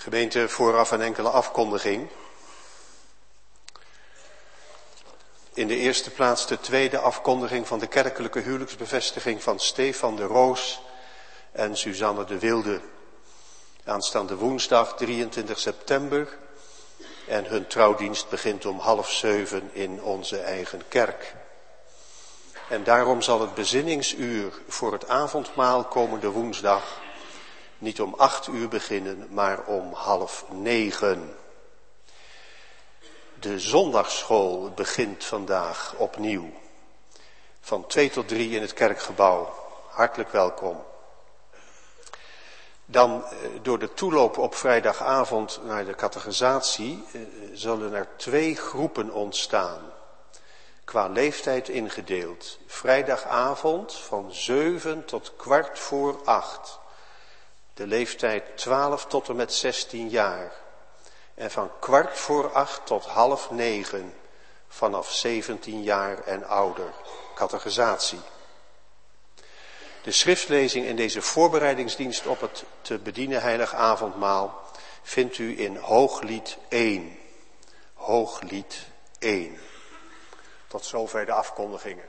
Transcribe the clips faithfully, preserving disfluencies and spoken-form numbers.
Gemeente, vooraf een enkele afkondiging. In de eerste plaats de tweede afkondiging van de kerkelijke huwelijksbevestiging van Stefan de Roos en Suzanne de Wilde. Aanstaande woensdag drieëntwintig september en hun trouwdienst begint om half zeven in onze eigen kerk. En daarom zal het bezinningsuur voor het avondmaal komende woensdag niet om acht uur beginnen, maar om half negen. De zondagsschool begint vandaag opnieuw. Van twee tot drie in het kerkgebouw. Hartelijk welkom. Dan door de toeloop op vrijdagavond naar de catechisatie zullen er twee groepen ontstaan. Qua leeftijd ingedeeld. Vrijdagavond van zeven tot kwart voor acht. De leeftijd twaalf tot en met zestien jaar. En van kwart voor acht tot half negen vanaf zeventien jaar en ouder. Catechisatie. De schriftlezing in deze voorbereidingsdienst op het te bedienen heilig avondmaal vindt u in Hooglied één. Hooglied één. Tot zover de afkondigingen.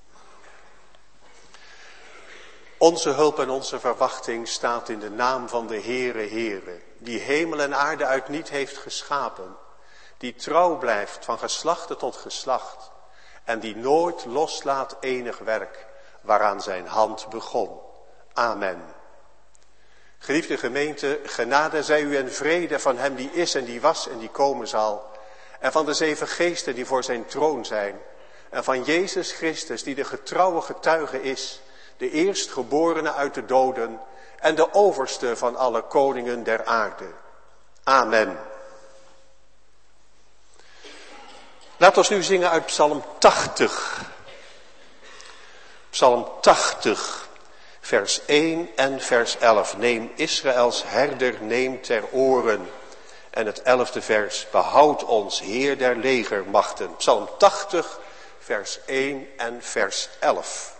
Onze hulp en onze verwachting staat in de naam van de Heere Heere, die hemel en aarde uit niet heeft geschapen, die trouw blijft van geslachte tot geslacht en die nooit loslaat enig werk waaraan zijn hand begon. Amen. Geliefde gemeente, genade zij u en vrede van hem die is en die was en die komen zal, en van de zeven geesten die voor zijn troon zijn, en van Jezus Christus die de getrouwe getuige is, de eerstgeborene uit de doden en de overste van alle koningen der aarde. Amen. Laat ons nu zingen uit Psalm tachtig. Psalm tachtig, vers één en vers elf. Neem Israëls herder, neem ter oren. En het elfde vers, behoud ons, Heer der legermachten. Psalm tachtig, vers één en vers elf.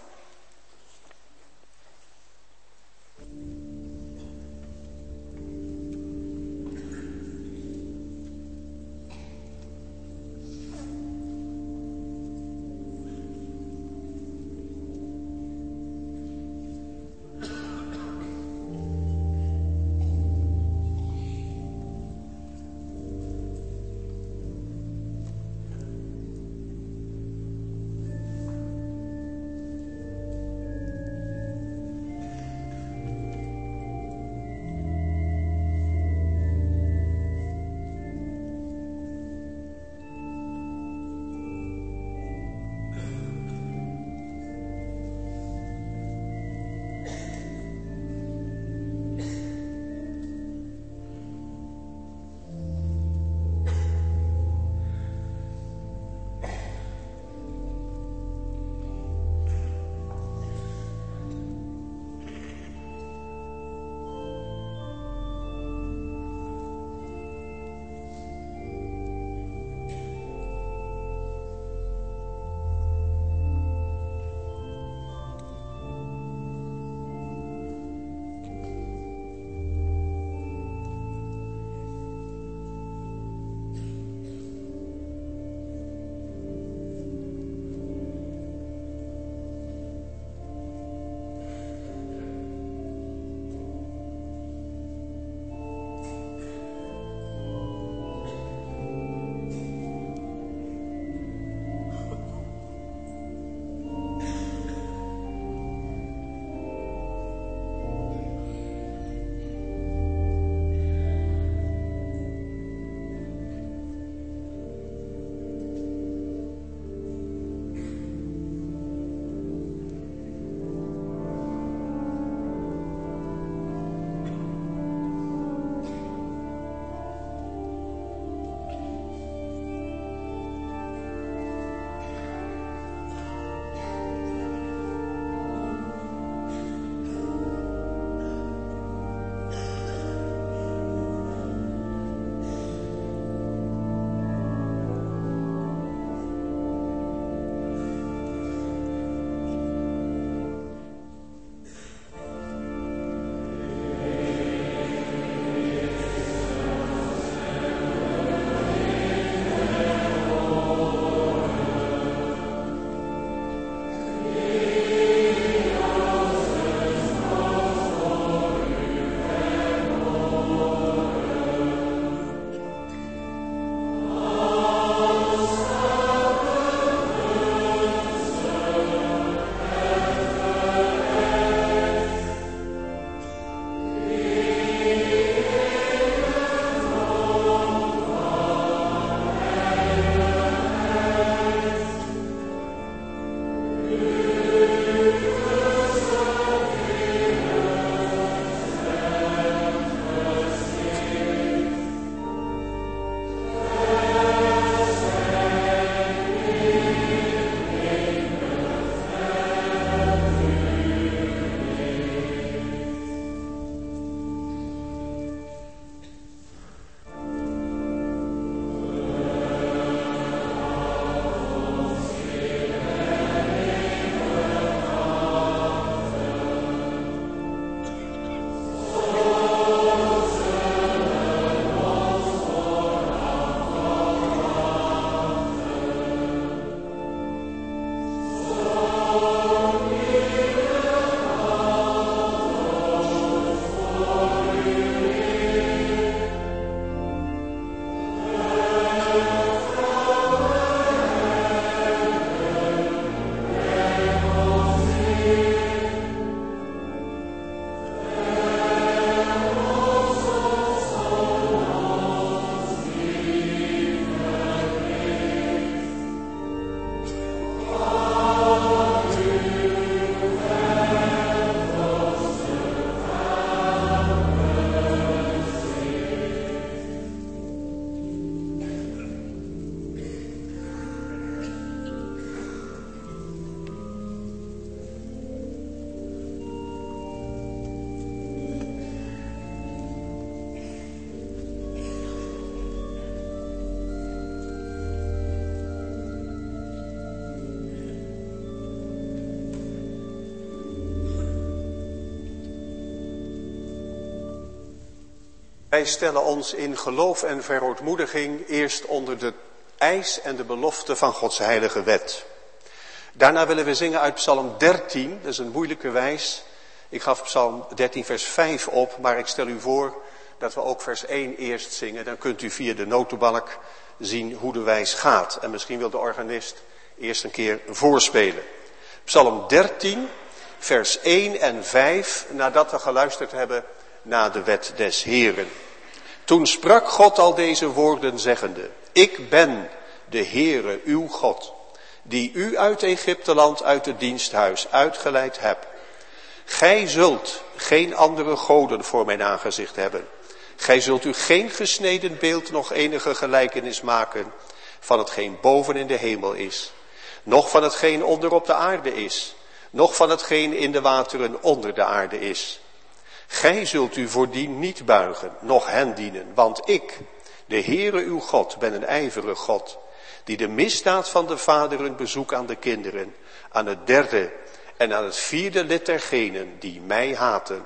Wij stellen ons in geloof en verootmoediging eerst onder de eis en de belofte van Gods heilige wet. Daarna willen we zingen uit Psalm dertien, dat is een moeilijke wijs. Ik gaf Psalm dertien vers vijf op, maar ik stel u voor dat we ook vers één eerst zingen. Dan kunt u via de notenbalk zien hoe de wijs gaat. En misschien wil de organist eerst een keer voorspelen. Psalm dertien, vers één en vijf, nadat we geluisterd hebben naar de wet des Heeren. Toen sprak God al deze woorden zeggende: Ik ben de Heere uw God, die u uit Egypteland uit het diensthuis uitgeleid heb. Gij zult geen andere goden voor mijn aangezicht hebben. Gij zult u geen gesneden beeld nog enige gelijkenis maken van hetgeen boven in de hemel is, noch van hetgeen onder op de aarde is, noch van hetgeen in de wateren onder de aarde is. Gij zult u voordien niet buigen, noch hen dienen, want ik, de Heere uw God, ben een ijverige God, die de misdaad van de vaderen bezoekt aan de kinderen, aan het derde en aan het vierde lid dergenen die mij haten.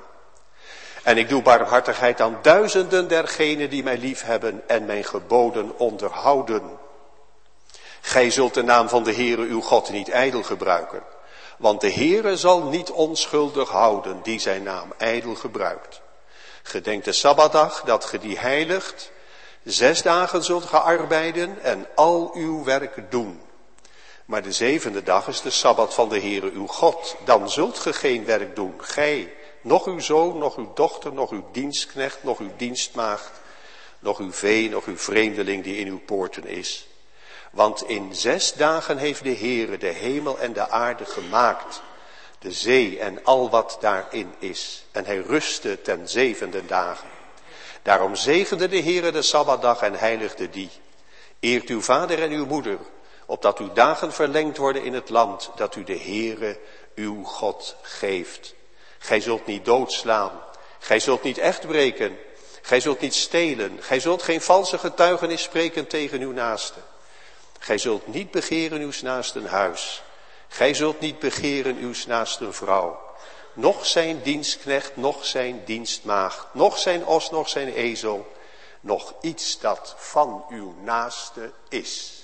En ik doe barmhartigheid aan duizenden dergenen die mij lief hebben en mijn geboden onderhouden. Gij zult de naam van de Heere uw God niet ijdel gebruiken, want de Heere zal niet onschuldig houden die zijn naam ijdel gebruikt. Gedenk de Sabbatdag dat ge die heiligt. Zes dagen zult ge arbeiden en al uw werk doen. Maar de zevende dag is de Sabbat van de Heere uw God. Dan zult ge geen werk doen, gij, nog uw zoon, nog uw dochter, nog uw dienstknecht, nog uw dienstmaagd, nog uw vee, nog uw vreemdeling die in uw poorten is. Want in zes dagen heeft de Heere de hemel en de aarde gemaakt, de zee en al wat daarin is. En hij rustte ten zevende dagen. Daarom zegende de Heere de Sabbatdag en heiligde die. Eert uw vader en uw moeder, opdat uw dagen verlengd worden in het land dat u de Heere uw God geeft. Gij zult niet doodslaan, gij zult niet echt breken, gij zult niet stelen, gij zult geen valse getuigenis spreken tegen uw naaste. Gij zult niet begeren uws naasten huis, gij zult niet begeren uws naasten vrouw, noch zijn dienstknecht, noch zijn dienstmaagd, noch zijn os, noch zijn ezel, noch iets dat van uw naaste is.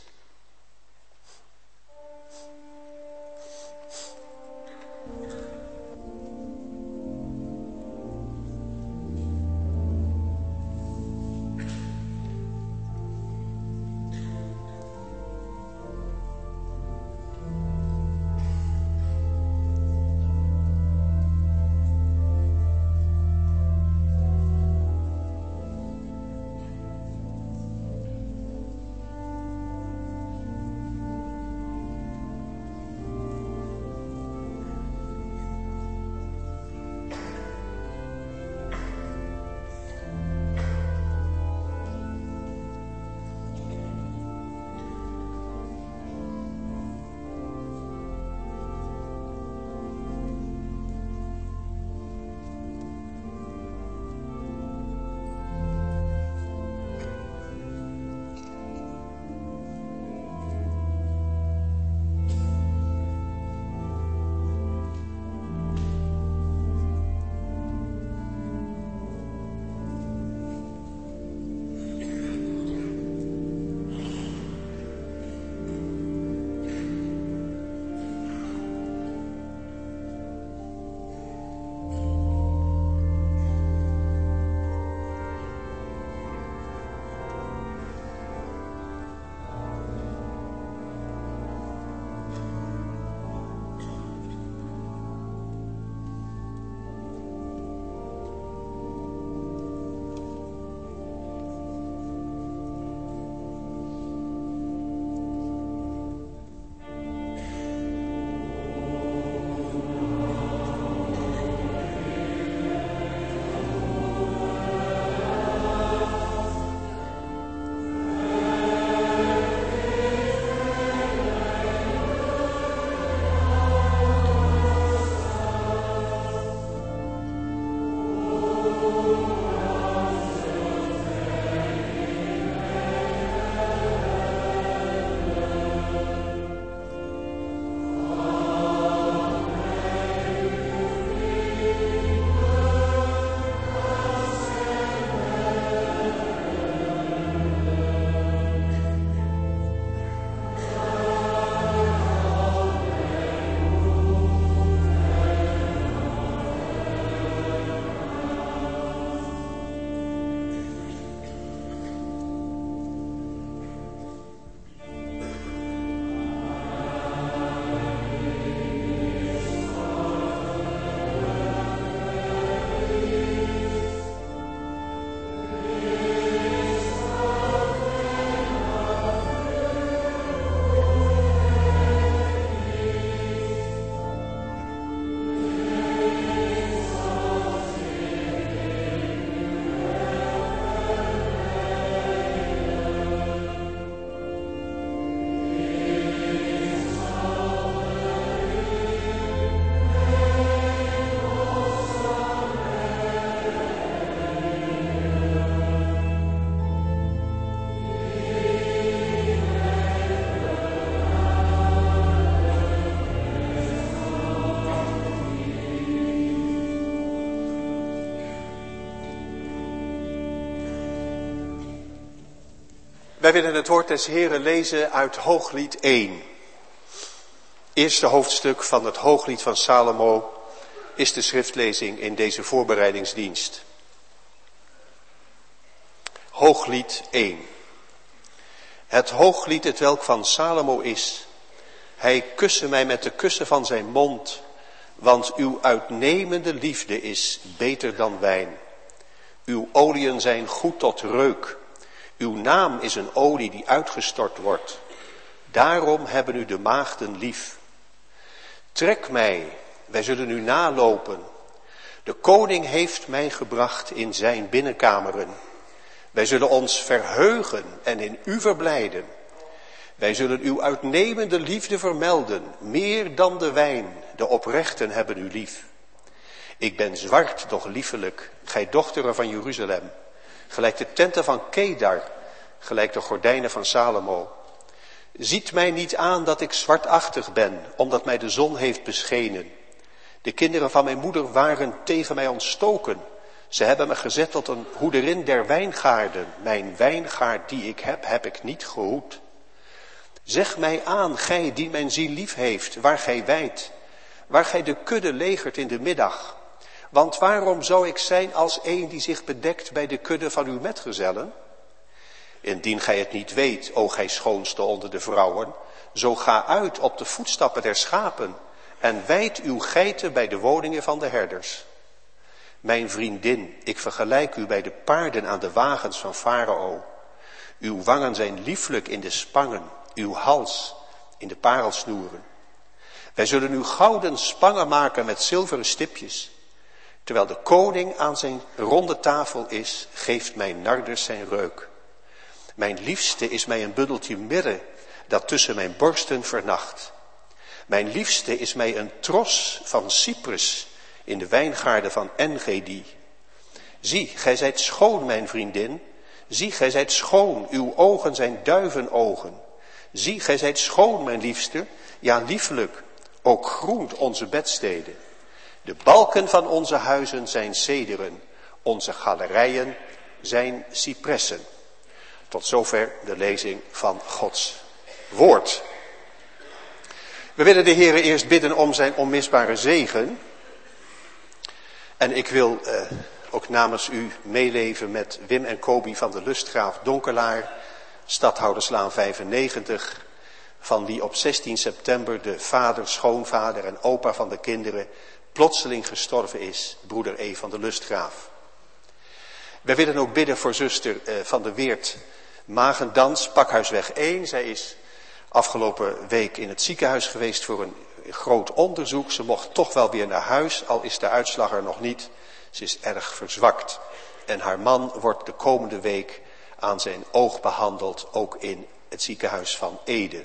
Wij willen het woord des Heren lezen uit Hooglied één. Eerste hoofdstuk van het Hooglied van Salomo is de schriftlezing in deze voorbereidingsdienst. Hooglied één. Het Hooglied, het welk van Salomo is. Hij kusse mij met de kussen van zijn mond, want uw uitnemende liefde is beter dan wijn. Uw oliën zijn goed tot reuk. Uw naam is een olie die uitgestort wordt. Daarom hebben u de maagden lief. Trek mij, wij zullen u nalopen. De koning heeft mij gebracht in zijn binnenkameren. Wij zullen ons verheugen en in u verblijden. Wij zullen uw uitnemende liefde vermelden, meer dan de wijn. De oprechten hebben u lief. Ik ben zwart, doch liefelijk, gij dochteren van Jeruzalem. Gelijk de tenten van Kedar, gelijk de gordijnen van Salomo. Ziet mij niet aan dat ik zwartachtig ben, omdat mij de zon heeft beschenen. De kinderen van mijn moeder waren tegen mij ontstoken. Ze hebben me gezet tot een hoederin der wijngaarden. Mijn wijngaard die ik heb, heb ik niet gehoed. Zeg mij aan, gij die mijn ziel lief heeft, waar gij wijdt, waar gij de kudde legert in de middag. Want waarom zou ik zijn als een die zich bedekt bij de kudde van uw metgezellen? Indien gij het niet weet, o gij schoonste onder de vrouwen, zo ga uit op de voetstappen der schapen en wijd uw geiten bij de woningen van de herders. Mijn vriendin, ik vergelijk u bij de paarden aan de wagens van Farao. Uw wangen zijn lieflijk in de spangen, uw hals in de parelsnoeren. Wij zullen u gouden spangen maken met zilveren stipjes. Terwijl de koning aan zijn ronde tafel is, geeft mijn nardus zijn reuk. Mijn liefste is mij een bundeltje mirre, dat tussen mijn borsten vernacht. Mijn liefste is mij een tros van cyprus in de wijngaarden van Engedi. Zie, gij zijt schoon, mijn vriendin. Zie, gij zijt schoon, uw ogen zijn duivenogen. Zie, gij zijt schoon, mijn liefste, ja liefelijk, ook groent onze bedsteden. De balken van onze huizen zijn cederen, onze galerijen zijn cipressen. Tot zover de lezing van Gods woord. We willen de Heere eerst bidden om zijn onmisbare zegen. En ik wil eh, ook namens u meeleven met Wim en Kobi van de Lustgraaf Donkelaar, Stadhouderslaan vijfennegentig, van wie op zestien september de vader, schoonvader en opa van de kinderen plotseling gestorven is, broeder E. van de Lustgraaf. Wij willen ook bidden voor zuster eh, van de Weert Magendans, Pakhuisweg één. Zij is afgelopen week in het ziekenhuis geweest voor een groot onderzoek. Ze mocht toch wel weer naar huis, al is de uitslag er nog niet. Ze is erg verzwakt. En haar man wordt de komende week aan zijn oog behandeld, ook in het ziekenhuis van Ede.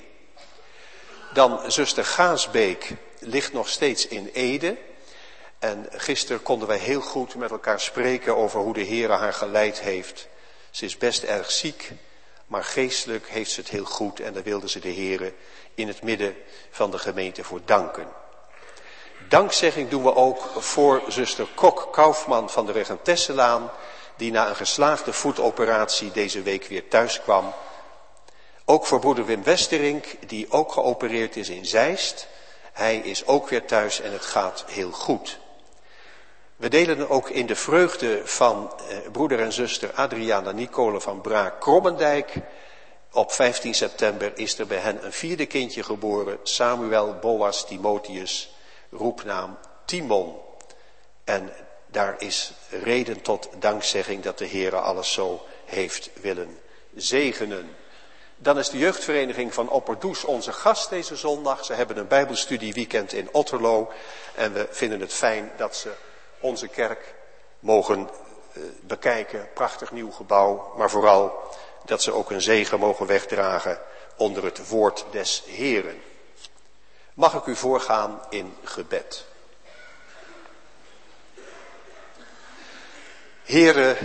Dan zuster Gaasbeek ligt nog steeds in Ede. En gisteren konden wij heel goed met elkaar spreken over hoe de Heere haar geleid heeft. Ze is best erg ziek, maar geestelijk heeft ze het heel goed. En daar wilde ze de Heere in het midden van de gemeente voor danken. Dankzegging doen we ook voor zuster Kok Kaufman van de Regentesselaan, die na een geslaagde voetoperatie deze week weer thuis kwam. Ook voor broeder Wim Westerink, die ook geopereerd is in Zeist. Hij is ook weer thuis en het gaat heel goed. We delen ook in de vreugde van eh, broeder en zuster Adriana Nicole van Braak-Krommendijk. Op vijftien september is er bij hen een vierde kindje geboren, Samuel Boas Timotheus, roepnaam Timon. En daar is reden tot dankzegging dat de Heere alles zo heeft willen zegenen. Dan is de jeugdvereniging van Opperdoes onze gast deze zondag. Ze hebben een bijbelstudieweekend in Otterlo en we vinden het fijn dat ze onze kerk mogen uh, bekijken. Prachtig nieuw gebouw, maar vooral dat ze ook een zegen mogen wegdragen onder het woord des Heeren. Mag ik u voorgaan in gebed. Heere,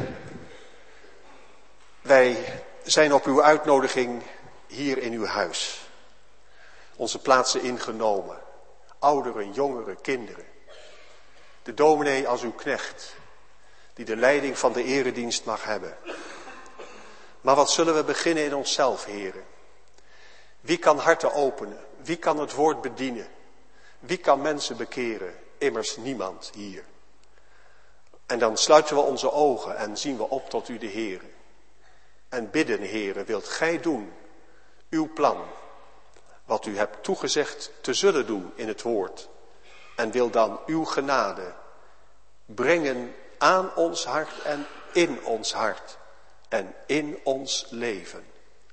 wij zijn op uw uitnodiging hier in uw huis. Onze plaatsen ingenomen. Ouderen, jongeren, kinderen. De dominee als uw knecht, die de leiding van de eredienst mag hebben. Maar wat zullen we beginnen in onszelf, heren? Wie kan harten openen? Wie kan het woord bedienen? Wie kan mensen bekeren? Immers niemand hier. En dan sluiten we onze ogen en zien we op tot u de Heere. En bidden, Heere, wilt gij doen uw plan, wat u hebt toegezegd te zullen doen in het woord. En wil dan uw genade brengen aan ons hart en in ons hart en in ons leven.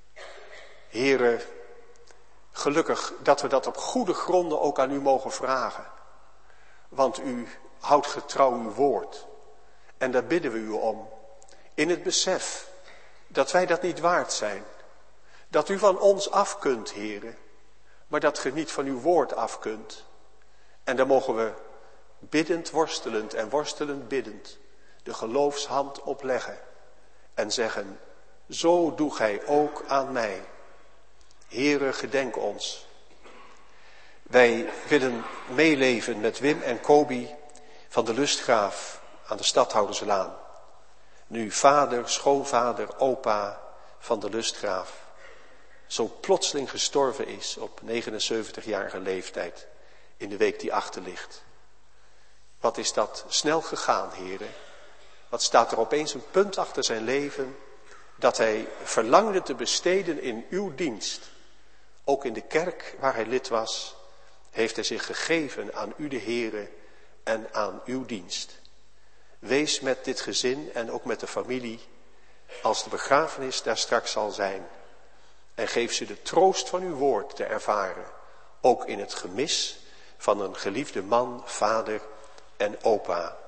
Heere, gelukkig dat we dat op goede gronden ook aan u mogen vragen. Want u houdt getrouw uw woord. En daar bidden we u om. In het besef dat wij dat niet waard zijn. Dat u van ons af kunt, Heere. Maar dat ge niet van uw woord af kunt. En daar mogen we biddend worstelend en worstelend biddend de geloofshand opleggen. En zeggen, zo doe gij ook aan mij. Heere, gedenk ons. Wij willen meeleven met Wim en Kobi van de Lustgraaf aan de Stadhouderslaan. Nu vader, schoonvader, opa van de Lustgraaf zo plotseling gestorven is op negenenzeventigjarige leeftijd in de week die achter ligt. Wat is dat snel gegaan, heren? Wat staat er opeens een punt achter zijn leven dat hij verlangde te besteden in uw dienst. Ook in de kerk waar hij lid was, heeft hij zich gegeven aan u de Heere en aan uw dienst. Wees met dit gezin en ook met de familie, als de begrafenis daar straks zal zijn. En geef ze de troost van uw woord te ervaren, ook in het gemis van een geliefde man, vader en opa.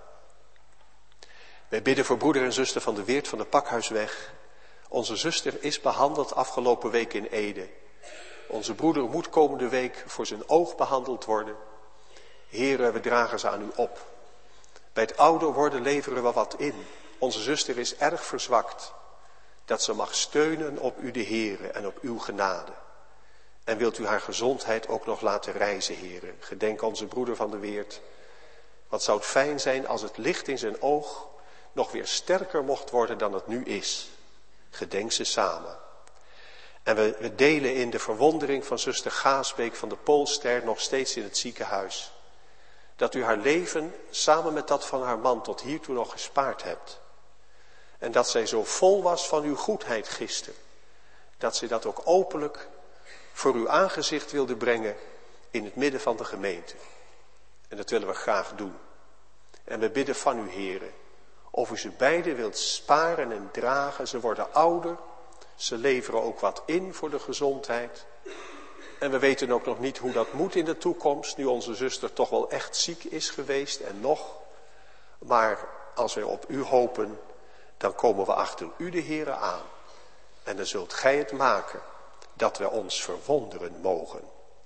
Wij bidden voor broeder en zuster van de Weert van de Pakhuisweg. Onze zuster is behandeld afgelopen week in Ede. Onze broeder moet komende week voor zijn oog behandeld worden. Heere, we dragen ze aan u op. Bij het ouder worden leveren we wat in. Onze zuster is erg verzwakt. Dat ze mag steunen op u de Heere en op uw genade. En wilt u haar gezondheid ook nog laten reizen, Heere. Gedenk onze broeder van de Weert. Wat zou het fijn zijn als het licht in zijn oog nog weer sterker mocht worden dan het nu is. Gedenk ze samen. En we, we delen in de verwondering van zuster Gaasbeek van de Poolster nog steeds in het ziekenhuis. Dat u haar leven samen met dat van haar man tot hiertoe nog gespaard hebt. En dat zij zo vol was van uw goedheid gisteren. Dat zij dat ook openlijk voor uw aangezicht wilde brengen in het midden van de gemeente. En dat willen we graag doen. En we bidden van u, Heere, of u ze beiden wilt sparen en dragen. Ze worden ouder. Ze leveren ook wat in voor de gezondheid. En we weten ook nog niet hoe dat moet in de toekomst, nu onze zuster toch wel echt ziek is geweest en nog. Maar als wij op u hopen, dan komen we achter u de Heere aan. En dan zult gij het maken dat wij ons verwonderen mogen.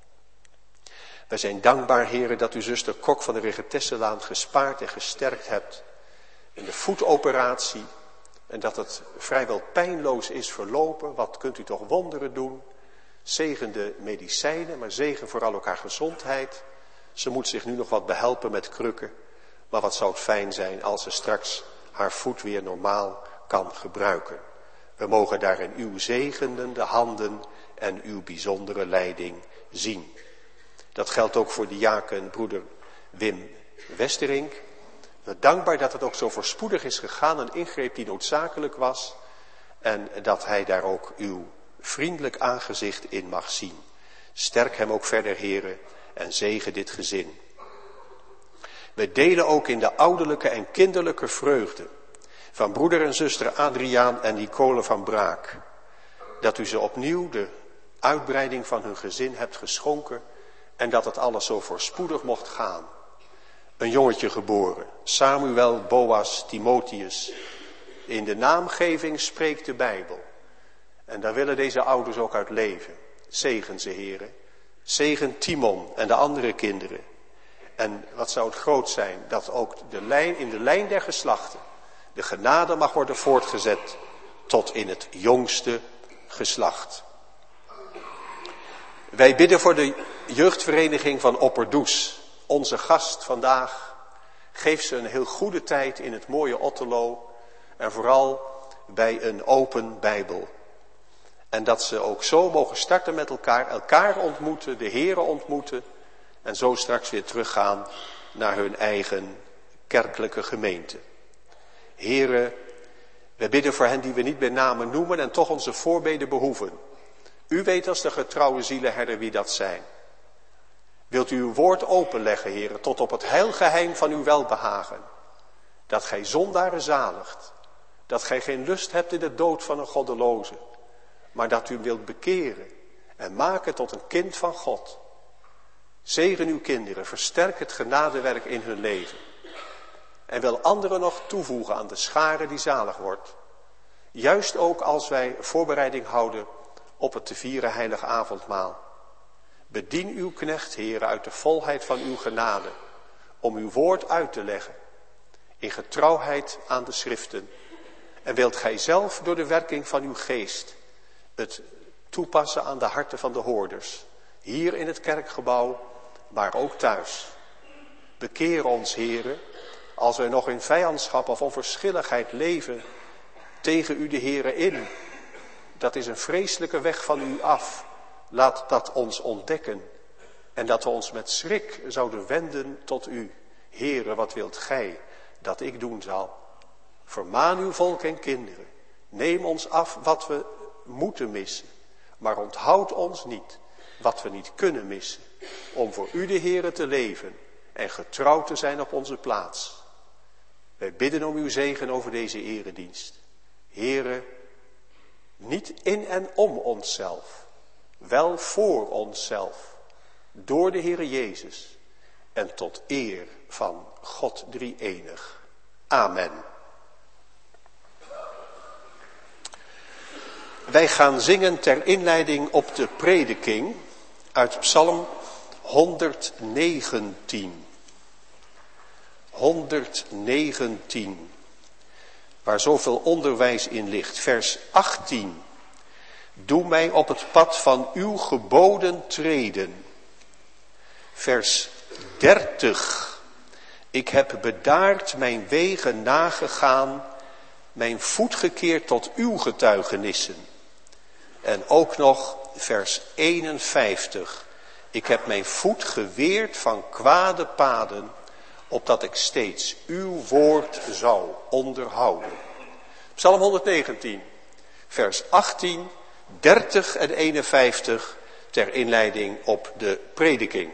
Wij zijn dankbaar, Heere, dat u zuster Kok van de Regetesselaan gespaard en gesterkt hebt in de voetoperatie. En dat het vrijwel pijnloos is verlopen. Wat kunt u toch wonderen doen? Zegen de medicijnen, maar zegen vooral ook haar gezondheid. Ze moet zich nu nog wat behelpen met krukken. Maar wat zou het fijn zijn als ze straks haar voet weer normaal kan gebruiken. We mogen daarin uw zegenende handen en uw bijzondere leiding zien. Dat geldt ook voor diaken broeder Wim Westerink. We dankbaar dat het ook zo voorspoedig is gegaan, een ingreep die noodzakelijk was. En dat hij daar ook uw vriendelijk aangezicht in mag zien. Sterk hem ook verder, Heere, en zegen dit gezin. We delen ook in de ouderlijke en kinderlijke vreugde van broeder en zuster Adriaan en Nicole van Braak. Dat u ze opnieuw de uitbreiding van hun gezin hebt geschonken en dat het alles zo voorspoedig mocht gaan. Een jongetje geboren, Samuel Boas Timotheus. In de naamgeving spreekt de Bijbel. En daar willen deze ouders ook uit leven. Zegen ze, heren. Zegen Timon en de andere kinderen. En wat zou het groot zijn dat ook de lijn, in de lijn der geslachten de genade mag worden voortgezet tot in het jongste geslacht. Wij bidden voor de jeugdvereniging van Opperdoes. Onze gast vandaag. Geef ze een heel goede tijd in het mooie Otterlo. En vooral bij een open Bijbel. En dat ze ook zo mogen starten met elkaar, elkaar ontmoeten, de Here ontmoeten en zo straks weer teruggaan naar hun eigen kerkelijke gemeente. Here, wij bidden voor hen die we niet bij name noemen en toch onze voorbeden behoeven. U weet als de getrouwe zielenherder wie dat zijn. Wilt u uw woord openleggen, Heere, tot op het heilgeheim van uw welbehagen. Dat gij zondaren zaligt. Dat gij geen lust hebt in de dood van een goddeloze. Maar dat u wilt bekeren en maken tot een kind van God. Zegen uw kinderen, versterk het genadewerk in hun leven. En wil anderen nog toevoegen aan de schare die zalig wordt. Juist ook als wij voorbereiding houden op het te vieren heilige avondmaal. Bedien uw knecht, Heere, uit de volheid van uw genade, om uw woord uit te leggen, in getrouwheid aan de schriften. En wilt gij zelf door de werking van uw geest het toepassen aan de harten van de hoorders, hier in het kerkgebouw, maar ook thuis. Bekeer ons, Heere, als wij nog in vijandschap of onverschilligheid leven, tegen u de Heere in. Dat is een vreselijke weg van u af. Laat dat ons ontdekken en dat we ons met schrik zouden wenden tot u. Heere, wat wilt gij dat ik doen zal? Vermaan uw volk en kinderen. Neem ons af wat we moeten missen. Maar onthoud ons niet wat we niet kunnen missen. Om voor u de Heere te leven en getrouw te zijn op onze plaats. Wij bidden om uw zegen over deze eredienst. Heere, niet in en om onszelf. Wel voor onszelf, door de Heere Jezus en tot eer van God drie-enig. Amen. Wij gaan zingen ter inleiding op de prediking uit Psalm honderdnegentien. honderdnegentien, waar zoveel onderwijs in ligt. Vers achttien. Doe mij op het pad van uw geboden treden. Vers dertig. Ik heb bedaard mijn wegen nagegaan, mijn voet gekeerd tot uw getuigenissen. En ook nog vers eenenvijftig. Ik heb mijn voet geweerd van kwade paden, opdat ik steeds uw woord zou onderhouden. Psalm honderdnegentien, vers achttien, dertig en eenenvijftig ter inleiding op de prediking.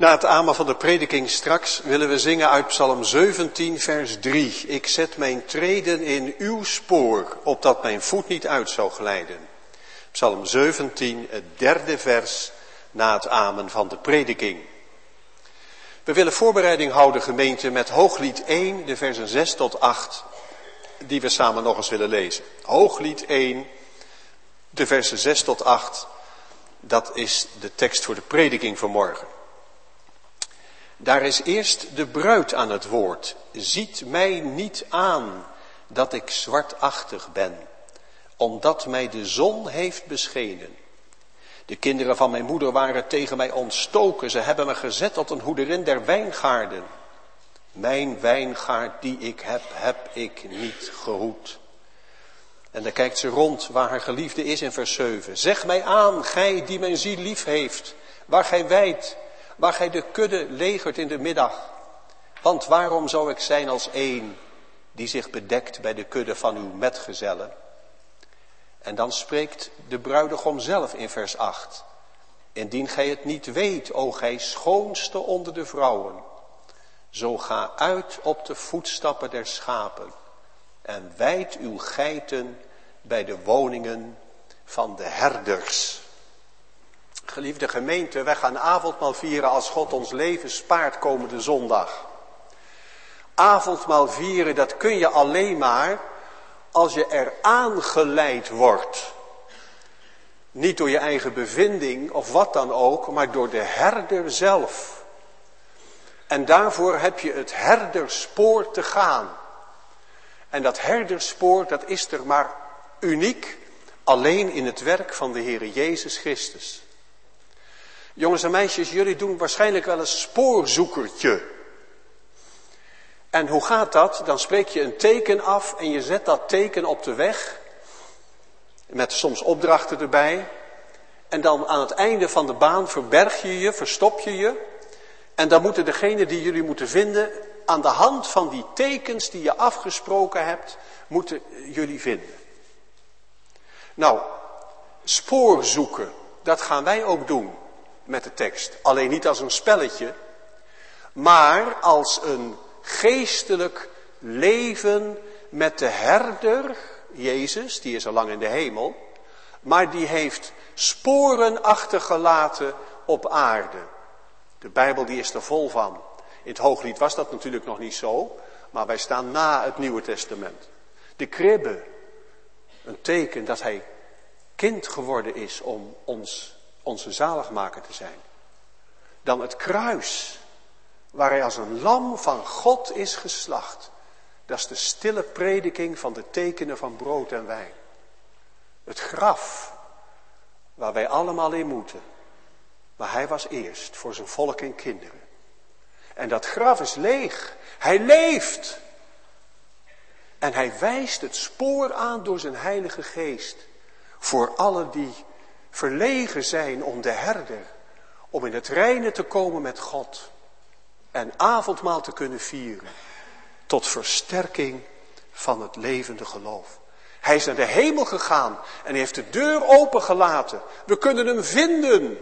Na het amen van de prediking straks willen we zingen uit Psalm zeventien vers drie. Ik zet mijn treden in uw spoor, opdat mijn voet niet uit zou glijden. Psalm zeventien, het derde vers na het amen van de prediking. We willen voorbereiding houden, gemeente, met Hooglied één, de versen zes tot acht, die we samen nog eens willen lezen. Hooglied één, de versen zes tot acht, dat is de tekst voor de prediking van morgen. Daar is eerst de bruid aan het woord. Ziet mij niet aan dat ik zwartachtig ben, omdat mij de zon heeft beschenen. De kinderen van mijn moeder waren tegen mij ontstoken. Ze hebben me gezet tot een hoederin der wijngaarden. Mijn wijngaard die ik heb, heb ik niet gehoed. En dan kijkt ze rond waar haar geliefde is in vers zeven. Zeg mij aan, gij die mijn ziel lief heeft, waar gij wijdt, waar gij de kudde legert in de middag. Want waarom zou ik zijn als één die zich bedekt bij de kudde van uw metgezellen? En dan spreekt de bruidegom zelf in vers acht. Indien gij het niet weet, o gij schoonste onder de vrouwen, zo ga uit op de voetstappen der schapen en wijd uw geiten bij de woningen van de herders. Geliefde gemeente, wij gaan avondmaal vieren als God ons leven spaart komende zondag. Avondmaal vieren, dat kun je alleen maar als je er aangeleid wordt. Niet door je eigen bevinding of wat dan ook, maar door de herder zelf. En daarvoor heb je het herderspoor te gaan. En dat herderspoor, dat is er maar uniek alleen in het werk van de Heere Jezus Christus. Jongens en meisjes, jullie doen waarschijnlijk wel een spoorzoekertje. En hoe gaat dat? Dan spreek je een teken af en je zet dat teken op de weg. Met soms opdrachten erbij. En dan aan het einde van de baan verberg je je, verstop je je. En dan moeten degenen die jullie moeten vinden, aan de hand van die tekens die je afgesproken hebt, moeten jullie vinden. Nou, spoor zoeken, dat gaan wij ook doen met de tekst. Alleen niet als een spelletje, maar als een geestelijk leven met de herder, Jezus, die is al lang in de hemel, maar die heeft sporen achtergelaten op aarde. De Bijbel die is er vol van. In het Hooglied was dat natuurlijk nog niet zo, maar wij staan na het Nieuwe Testament. De kribbe, een teken dat hij kind geworden is om ons, onze zaligmaker te zijn. Dan het kruis, waar hij als een lam van God is geslacht. Dat is de stille prediking van de tekenen van brood en wijn. Het graf, waar wij allemaal in moeten. Maar hij was eerst voor zijn volk en kinderen. En dat graf is leeg. Hij leeft. En hij wijst het spoor aan door zijn Heilige Geest. Voor allen die verlegen zijn om de herder. Om in het reine te komen met God. En avondmaal te kunnen vieren. Tot versterking van het levende geloof. Hij is naar de hemel gegaan. En hij heeft de deur opengelaten. We kunnen hem vinden.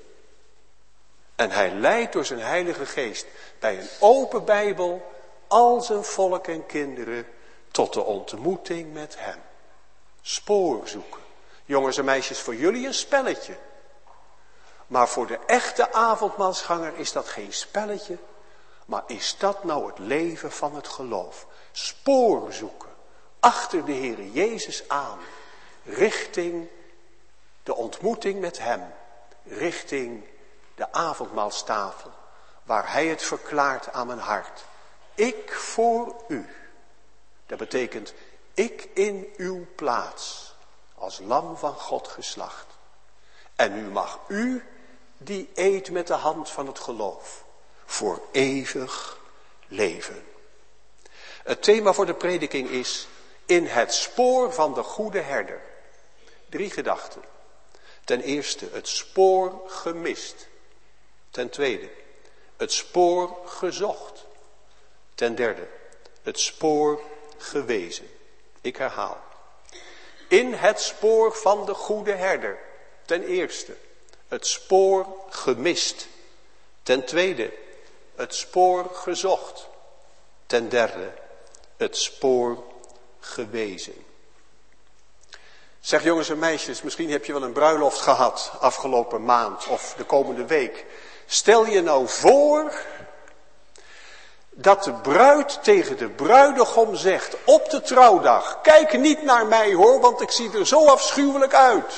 En hij leidt door zijn Heilige Geest bij een open Bijbel al zijn volk en kinderen tot de ontmoeting met hem. Spoor zoeken. Jongens en meisjes, voor jullie een spelletje. Maar voor de echte avondmaalsganger is dat geen spelletje. Maar is dat nou het leven van het geloof? Spoor zoeken. Achter de Heere Jezus aan. Richting de ontmoeting met hem. Richting de avondmaalstafel, waar hij het verklaart aan mijn hart. Ik voor u. Dat betekent, ik in uw plaats, als lam van God geslacht. En nu mag u, die eet met de hand van het geloof, voor eeuwig leven. Het thema voor de prediking is, in het spoor van de goede herder. Drie gedachten. Ten eerste, het spoor gemist. Ten tweede, het spoor gezocht. Ten derde, het spoor gewezen. Ik herhaal. In het spoor van de goede herder. Ten eerste, het spoor gemist. Ten tweede, het spoor gezocht. Ten derde, het spoor gewezen. Zeg jongens en meisjes, misschien heb je wel een bruiloft gehad afgelopen maand of de komende week. Stel je nou voor dat de bruid tegen de bruidegom zegt op de trouwdag: kijk niet naar mij hoor, want ik zie er zo afschuwelijk uit.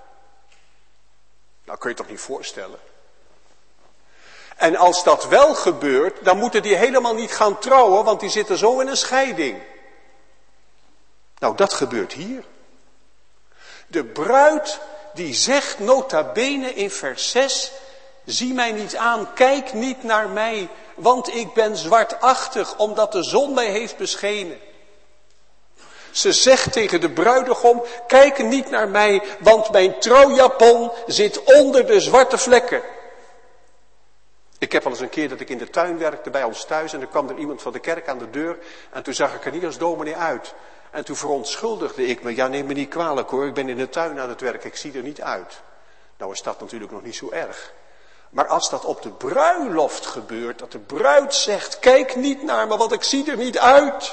Nou kun je toch niet voorstellen. En als dat wel gebeurt, dan moeten die helemaal niet gaan trouwen, want die zitten zo in een scheiding. Nou, dat gebeurt hier. De bruid die zegt nota bene in vers zes, zie mij niet aan, kijk niet naar mij, want ik ben zwartachtig, omdat de zon mij heeft beschenen. Ze zegt tegen de bruidegom, kijk niet naar mij, want mijn trouwjapon zit onder de zwarte vlekken. Ik heb al eens een keer dat ik in de tuin werkte bij ons thuis en er kwam er iemand van de kerk aan de deur en toen zag ik er niet als dominee uit. En toen verontschuldigde ik me, ja neem me niet kwalijk hoor, ik ben in de tuin aan het werk, ik zie er niet uit. Nou is dat natuurlijk nog niet zo erg. Maar als dat op de bruiloft gebeurt, dat de bruid zegt, kijk niet naar me, want ik zie er niet uit.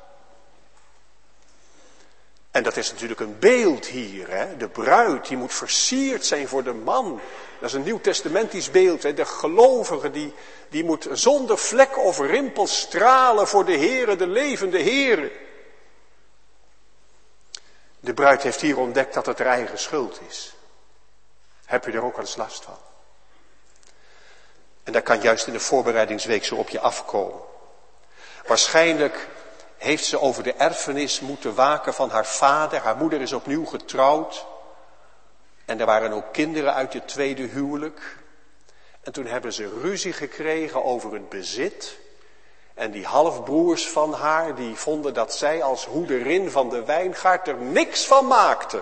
En dat is natuurlijk een beeld hier, hè? De bruid die moet versierd zijn voor de man. Dat is een nieuwtestamentisch beeld, hè? De gelovige die, die moet zonder vlek of rimpel stralen voor de Heere, de levende Heere. De bruid heeft hier ontdekt dat het haar eigen schuld is. Heb je er ook wel eens last van? En dat kan juist in de voorbereidingsweek zo op je afkomen. Waarschijnlijk heeft ze over de erfenis moeten waken van haar vader. Haar moeder is opnieuw getrouwd. En er waren ook kinderen uit het tweede huwelijk. En toen hebben ze ruzie gekregen over het bezit. En die halfbroers van haar, die vonden dat zij als hoederin van de wijngaard er niks van maakte.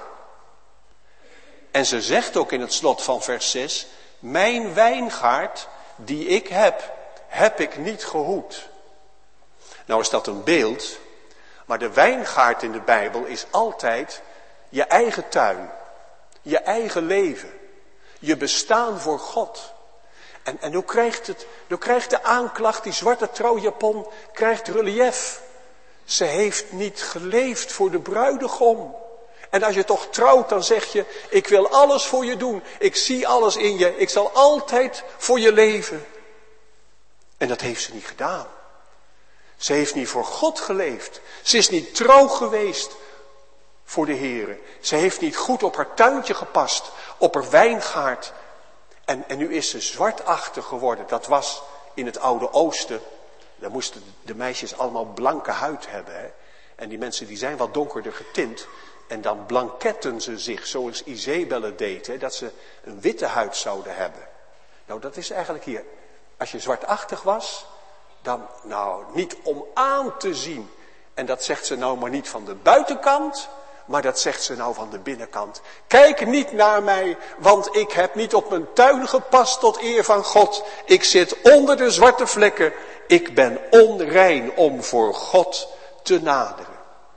En ze zegt ook in het slot van vers zes, mijn wijngaard die ik heb, heb ik niet gehoed. Nou is dat een beeld, maar de wijngaard in de Bijbel is altijd je eigen tuin, je eigen leven, je bestaan voor God. En, en hoe krijgt het, hoe krijgt de aanklacht, die zwarte trouwjapon, krijgt relief. Ze heeft niet geleefd voor de bruidegom. En als je toch trouwt, dan zeg je, ik wil alles voor je doen. Ik zie alles in je. Ik zal altijd voor je leven. En dat heeft ze niet gedaan. Ze heeft niet voor God geleefd. Ze is niet trouw geweest voor de Heere. Ze heeft niet goed op haar tuintje gepast, op haar wijngaard. En, en nu is ze zwartachtig geworden. Dat was in het Oude Oosten. Daar moesten de meisjes allemaal blanke huid hebben. Hè? En die mensen die zijn wat donkerder getint. En dan blanketten ze zich zoals Izebel het deed. Hè? Dat ze een witte huid zouden hebben. Nou dat is eigenlijk hier. Als je zwartachtig was. Dan nou niet om aan te zien. En dat zegt ze nou maar niet van de buitenkant. Maar dat zegt ze nou van de binnenkant. Kijk niet naar mij, want ik heb niet op mijn tuin gepast tot eer van God. Ik zit onder de zwarte vlekken. Ik ben onrein om voor God te naderen.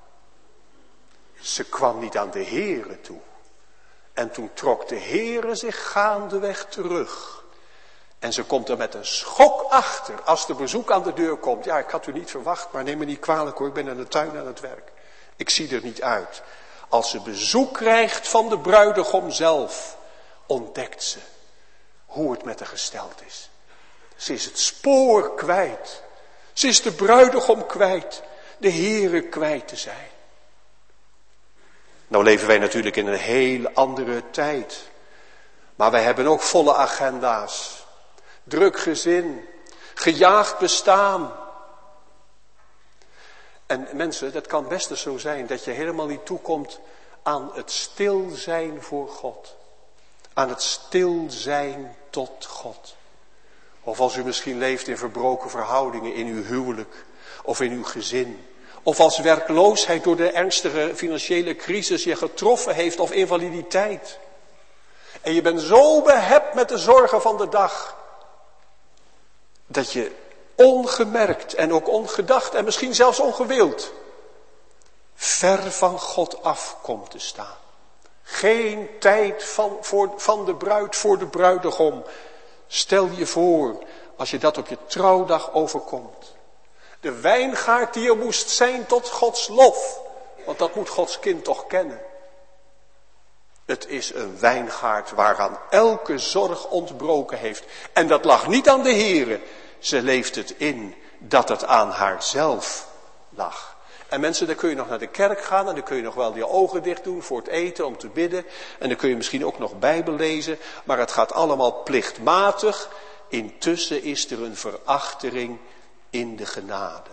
Ze kwam niet aan de Heere toe. En toen trok de Heere zich gaandeweg terug. En ze komt er met een schok achter als de bezoek aan de deur komt. Ja, ik had u niet verwacht, maar neem me niet kwalijk hoor, ik ben in de tuin aan het werk. Ik zie er niet uit. Als ze bezoek krijgt van de bruidegom zelf, ontdekt ze hoe het met haar gesteld is. Ze is het spoor kwijt. Ze is de bruidegom kwijt. De Heere kwijt te zijn. Nou leven wij natuurlijk in een heel andere tijd. Maar wij hebben ook volle agenda's. Druk gezin. Gejaagd bestaan. En mensen, dat kan best eens zo zijn dat je helemaal niet toekomt aan het stil zijn voor God. Aan het stil zijn tot God. Of als u misschien leeft in verbroken verhoudingen in uw huwelijk of in uw gezin. Of als werkloosheid door de ernstige financiële crisis je getroffen heeft of invaliditeit. En je bent zo behept met de zorgen van de dag. Dat je ongemerkt en ook ongedacht en misschien zelfs ongewild ver van God af komt te staan. Geen tijd van, voor, van de bruid voor de bruidegom. Stel je voor, als je dat op je trouwdag overkomt. De wijngaard die er moest zijn tot Gods lof. Want dat moet Gods kind toch kennen. Het is een wijngaard waaraan elke zorg ontbroken heeft. En dat lag niet aan de Here. Ze leeft het in dat het aan haarzelf lag. En mensen, dan kun je nog naar de kerk gaan en dan kun je nog wel je ogen dicht doen voor het eten om te bidden. En dan kun je misschien ook nog Bijbel lezen. Maar het gaat allemaal plichtmatig. Intussen is er een verachtering in de genade.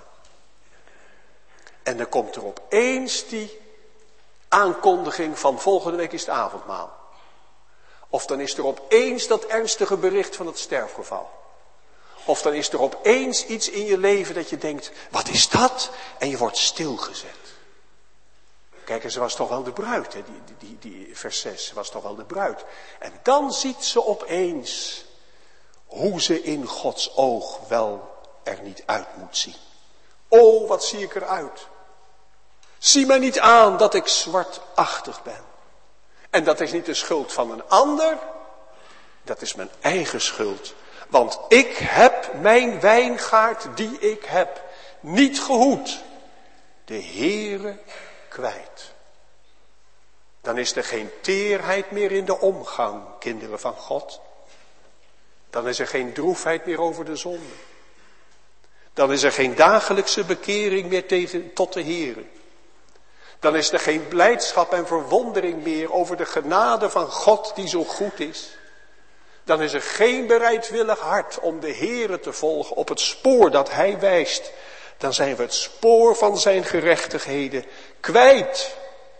En dan komt er opeens die aankondiging van volgende week is het avondmaal. Of dan is er opeens dat ernstige bericht van het sterfgeval. Of dan is er opeens iets in je leven dat je denkt, wat is dat? En je wordt stilgezet. Kijk, en ze was toch wel de bruid, hè? Die, die, die vers zes was toch wel de bruid. En dan ziet ze opeens hoe ze in Gods oog wel er niet uit moet zien. O, wat zie ik eruit. Zie mij niet aan dat ik zwartachtig ben. En dat is niet de schuld van een ander. Dat is mijn eigen schuld. Want ik heb mijn wijngaard die ik heb niet gehoed. De Heere kwijt. Dan is er geen teerheid meer in de omgang, kinderen van God. Dan is er geen droefheid meer over de zonde. Dan is er geen dagelijkse bekering meer tegen, tot de Heere. Dan is er geen blijdschap en verwondering meer over de genade van God die zo goed is. Dan is er geen bereidwillig hart om de Heere te volgen op het spoor dat Hij wijst. Dan zijn we het spoor van zijn gerechtigheden kwijt.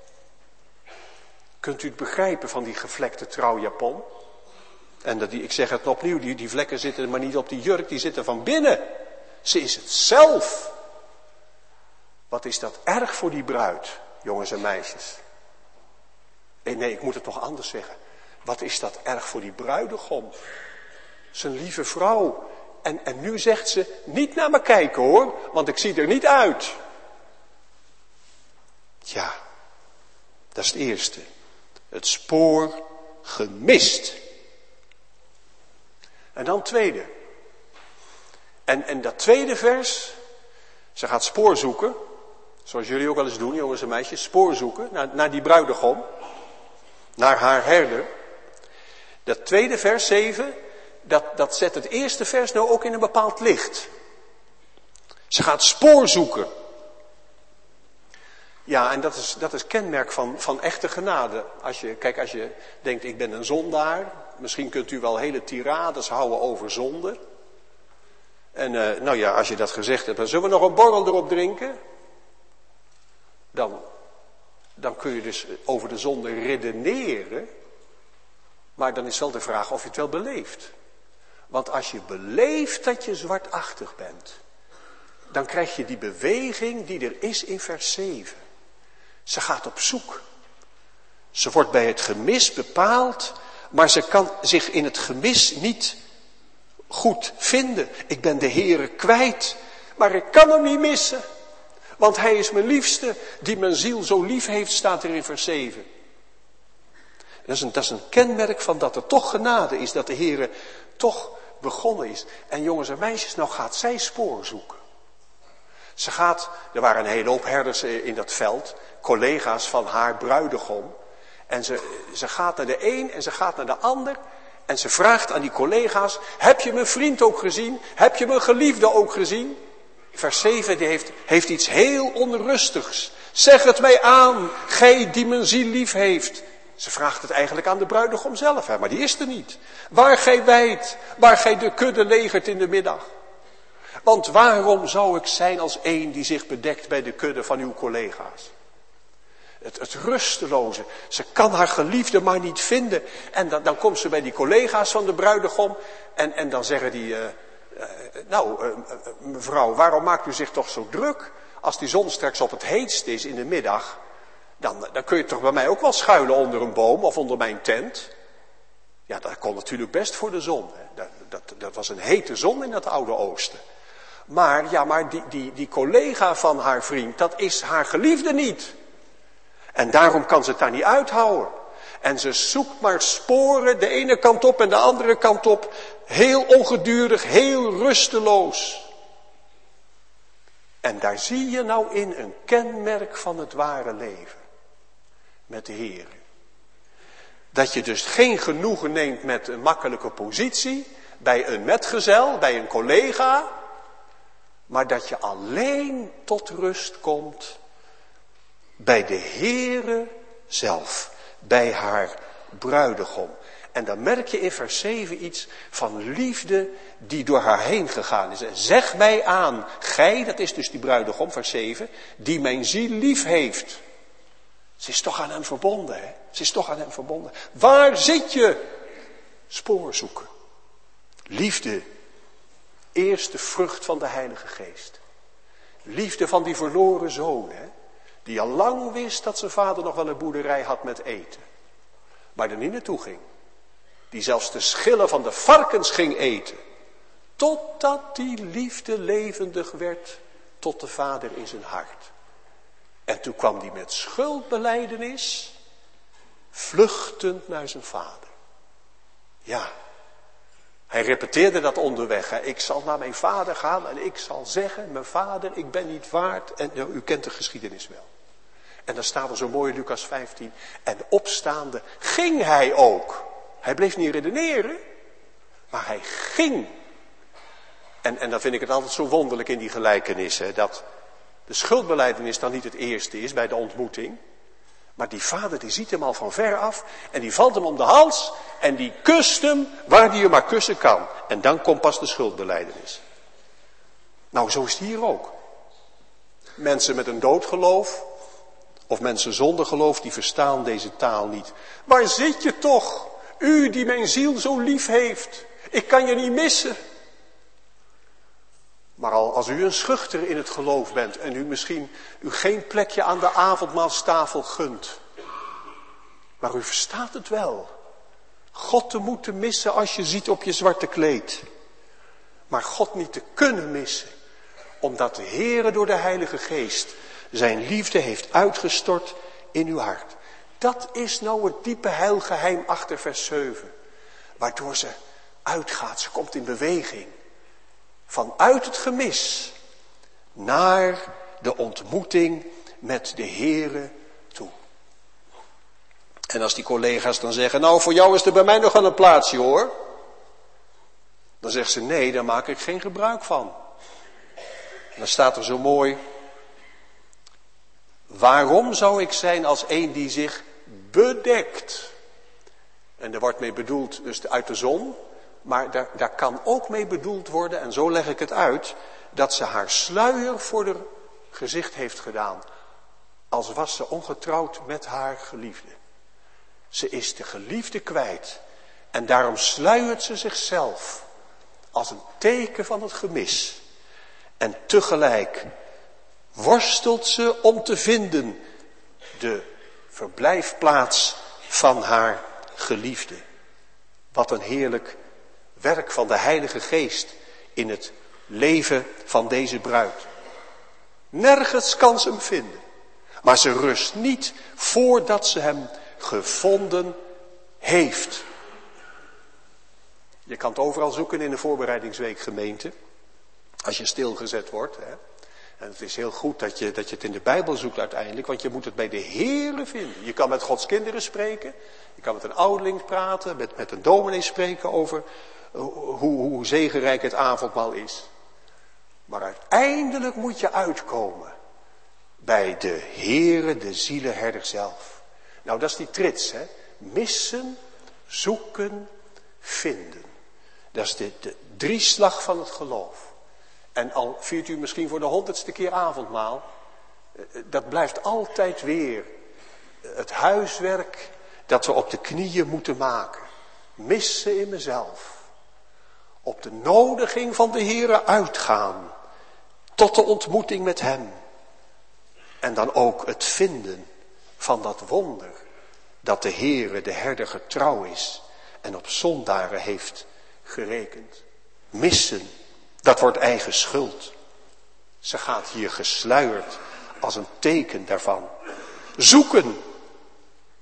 Kunt u het begrijpen van die gevlekte trouwjapon? En dat die, ik zeg het opnieuw, die, die vlekken zitten maar niet op die jurk, die zitten van binnen. Ze is het zelf. Wat is dat erg voor die bruid, jongens en meisjes. Nee, nee, ik moet het nog anders zeggen. Wat is dat erg voor die bruidegom. Zijn lieve vrouw. En, en nu zegt ze, niet naar me kijken hoor, want ik zie er niet uit. Ja, dat is het eerste. Het spoor gemist. En dan tweede. En, en dat tweede vers, ze gaat spoor zoeken. Zoals jullie ook wel eens doen, jongens en meisjes. Spoor zoeken naar, naar die bruidegom. Naar haar herder. Dat tweede vers, zeven, dat, dat zet het eerste vers nou ook in een bepaald licht. Ze gaat spoor zoeken. Ja, en dat is, dat is kenmerk van, van echte genade. Als je, kijk, als je denkt, ik ben een zondaar. Misschien kunt u wel hele tirades houden over zonde. En uh, nou ja, als je dat gezegd hebt, dan zullen we nog een borrel erop drinken. Dan, dan kun je dus over de zonde redeneren. Maar dan is wel de vraag of je het wel beleeft. Want als je beleeft dat je zwartachtig bent, dan krijg je die beweging die er is in vers zeven. Ze gaat op zoek. Ze wordt bij het gemis bepaald, maar ze kan zich in het gemis niet goed vinden. Ik ben de Heere kwijt, maar ik kan hem niet missen. Want hij is mijn liefste, die mijn ziel zo lief heeft, staat er in vers zeven. Dat is, een, dat is een kenmerk van dat er toch genade is, dat de Heere toch begonnen is. En jongens en meisjes, nou gaat zij spoor zoeken. Ze gaat, er waren een hele hoop herders in dat veld, collega's van haar bruidegom. En ze, ze gaat naar de een en ze gaat naar de ander. En ze vraagt aan die collega's, heb je mijn vriend ook gezien? Heb je mijn geliefde ook gezien? Vers zeven die heeft, heeft iets heel onrustigs. Zeg het mij aan, gij die mijn ziel lief heeft. Ze vraagt het eigenlijk aan de bruidegom zelf, hè, maar die is er niet. Waar gij wijdt, waar gij de kudde legert in de middag. Want waarom zou ik zijn als een die zich bedekt bij de kudde van uw collega's? Het, het rusteloze. Ze kan haar geliefde maar niet vinden. En dan, dan komt ze bij die collega's van de bruidegom. En, en dan zeggen die, uh, uh, nou uh, uh, mevrouw, waarom maakt u zich toch zo druk? Als die zon straks op het heetst is in de middag, dan, dan kun je toch bij mij ook wel schuilen onder een boom of onder mijn tent. Ja, dat kon natuurlijk best voor de zon. Hè. Dat, dat, dat was een hete zon in het Oude Oosten. Maar ja, maar die, die, die collega van haar vriend, dat is haar geliefde niet. En daarom kan ze het daar niet uithouden. En ze zoekt maar sporen, de ene kant op en de andere kant op. Heel ongedurig, heel rusteloos. En daar zie je nou in een kenmerk van het ware leven. Met de Heer. Dat je dus geen genoegen neemt met een makkelijke positie. Bij een metgezel, bij een collega. Maar dat je alleen tot rust komt bij de Heere zelf. Bij haar bruidegom. En dan merk je in vers zeven iets van liefde die door haar heen gegaan is. Zeg mij aan, gij, dat is dus die bruidegom, vers zeven, die mijn ziel lief heeft. Ze is toch aan hem verbonden, hè? Ze is toch aan hem verbonden. Waar zit je? Spoor zoeken. Liefde. Eerste vrucht van de Heilige Geest. Liefde van die verloren zoon, hè? Die al lang wist dat zijn vader nog wel een boerderij had met eten. Maar er niet naartoe ging. Die zelfs de schillen van de varkens ging eten. Totdat die liefde levendig werd tot de vader in zijn hart. En toen kwam hij met schuldbelijdenis vluchtend naar zijn vader. Ja, hij repeteerde dat onderweg. Hè. Ik zal naar mijn vader gaan en ik zal zeggen, mijn vader, ik ben niet waard. En ja, u kent de geschiedenis wel. En dan staat er zo mooi in Lucas vijftien. En opstaande ging hij ook. Hij bleef niet redeneren, maar hij ging. En, en dan vind ik het altijd zo wonderlijk in die gelijkenissen. Dat de schuldbelijdenis dan niet het eerste is bij de ontmoeting. Maar die vader die ziet hem al van ver af. En die valt hem om de hals. En die kust hem waar hij hem maar kussen kan. En dan komt pas de schuldbelijdenis. Nou, zo is het hier ook. Mensen met een doodgeloof. Of mensen zonder geloof, die verstaan deze taal niet. Waar zit je toch? U die mijn ziel zo lief heeft. Ik kan je niet missen. Maar al als u een schuchter in het geloof bent. En u misschien u geen plekje aan de avondmaalstafel gunt. Maar u verstaat het wel. God te moeten missen als je ziet op je zwarte kleed. Maar God niet te kunnen missen. Omdat de Heere door de Heilige Geest zijn liefde heeft uitgestort in uw hart. Dat is nou het diepe heilgeheim achter vers zeven. Waardoor ze uitgaat, ze komt in beweging. Vanuit het gemis naar de ontmoeting met de Heere toe. En als die collega's dan zeggen, nou voor jou is er bij mij nog wel een plaatsje hoor. Dan zegt ze, nee, daar maak ik geen gebruik van. En dan staat er zo mooi, waarom zou ik zijn als een die zich bedekt? En daar wordt mee bedoeld dus uit de zon. Maar daar, daar kan ook mee bedoeld worden, en zo leg ik het uit, dat ze haar sluier voor haar gezicht heeft gedaan. Als was ze ongetrouwd met haar geliefde. Ze is de geliefde kwijt. En daarom sluiert ze zichzelf. Als een teken van het gemis. En tegelijk worstelt ze om te vinden de verblijfplaats van haar geliefde. Wat een heerlijk werk van de Heilige Geest in het leven van deze bruid. Nergens kan ze hem vinden. Maar ze rust niet voordat ze hem gevonden heeft. Je kan het overal zoeken in de voorbereidingsweek gemeente. Als je stilgezet wordt. Hè. En het is heel goed dat je, dat je het in de Bijbel zoekt uiteindelijk. Want je moet het bij de Heere vinden. Je kan met Gods kinderen spreken. Je kan met een ouderling praten. Met, met een dominee spreken over hoe, hoe zegenrijk het avondmaal is. Maar uiteindelijk moet je uitkomen bij de Heere, de zielenherder zelf. Nou, dat is die trits, hè. Missen, zoeken, vinden. Dat is de, de drieslag van het geloof. En al viert u misschien voor de honderdste keer avondmaal. Dat blijft altijd weer het huiswerk dat we op de knieën moeten maken. Missen in mezelf. Op de nodiging van de Heere uitgaan. Tot de ontmoeting met hem. En dan ook het vinden van dat wonder. Dat de Heere, de herder, getrouw is. En op zondaren heeft gerekend. Missen, dat wordt eigen schuld. Ze gaat hier gesluierd als een teken daarvan. Zoeken.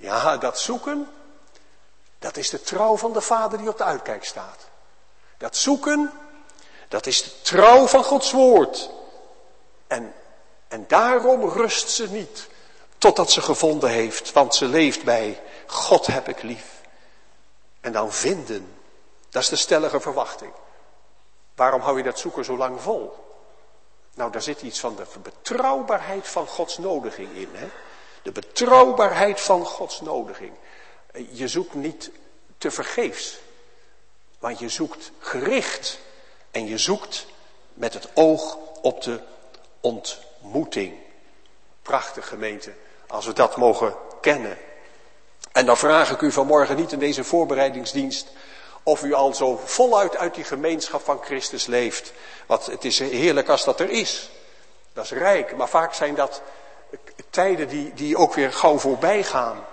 Ja, dat zoeken, dat is de trouw van de Vader die op de uitkijk staat. Dat zoeken, dat is de trouw van Gods woord. En, en daarom rust ze niet totdat ze gevonden heeft, want ze leeft bij God heb ik lief. En dan vinden, dat is de stellige verwachting. Waarom hou je dat zoeken zo lang vol? Nou, daar zit iets van de betrouwbaarheid van Gods nodiging in. Hè? De betrouwbaarheid van Gods nodiging. Je zoekt niet te vergeefs. Want je zoekt gericht. En je zoekt met het oog op de ontmoeting. Prachtig gemeente, als we dat mogen kennen. En dan vraag ik u vanmorgen niet in deze voorbereidingsdienst of u al zo voluit uit die gemeenschap van Christus leeft. Want het is heerlijk als dat er is. Dat is rijk, maar vaak zijn dat tijden die, die ook weer gauw voorbij gaan.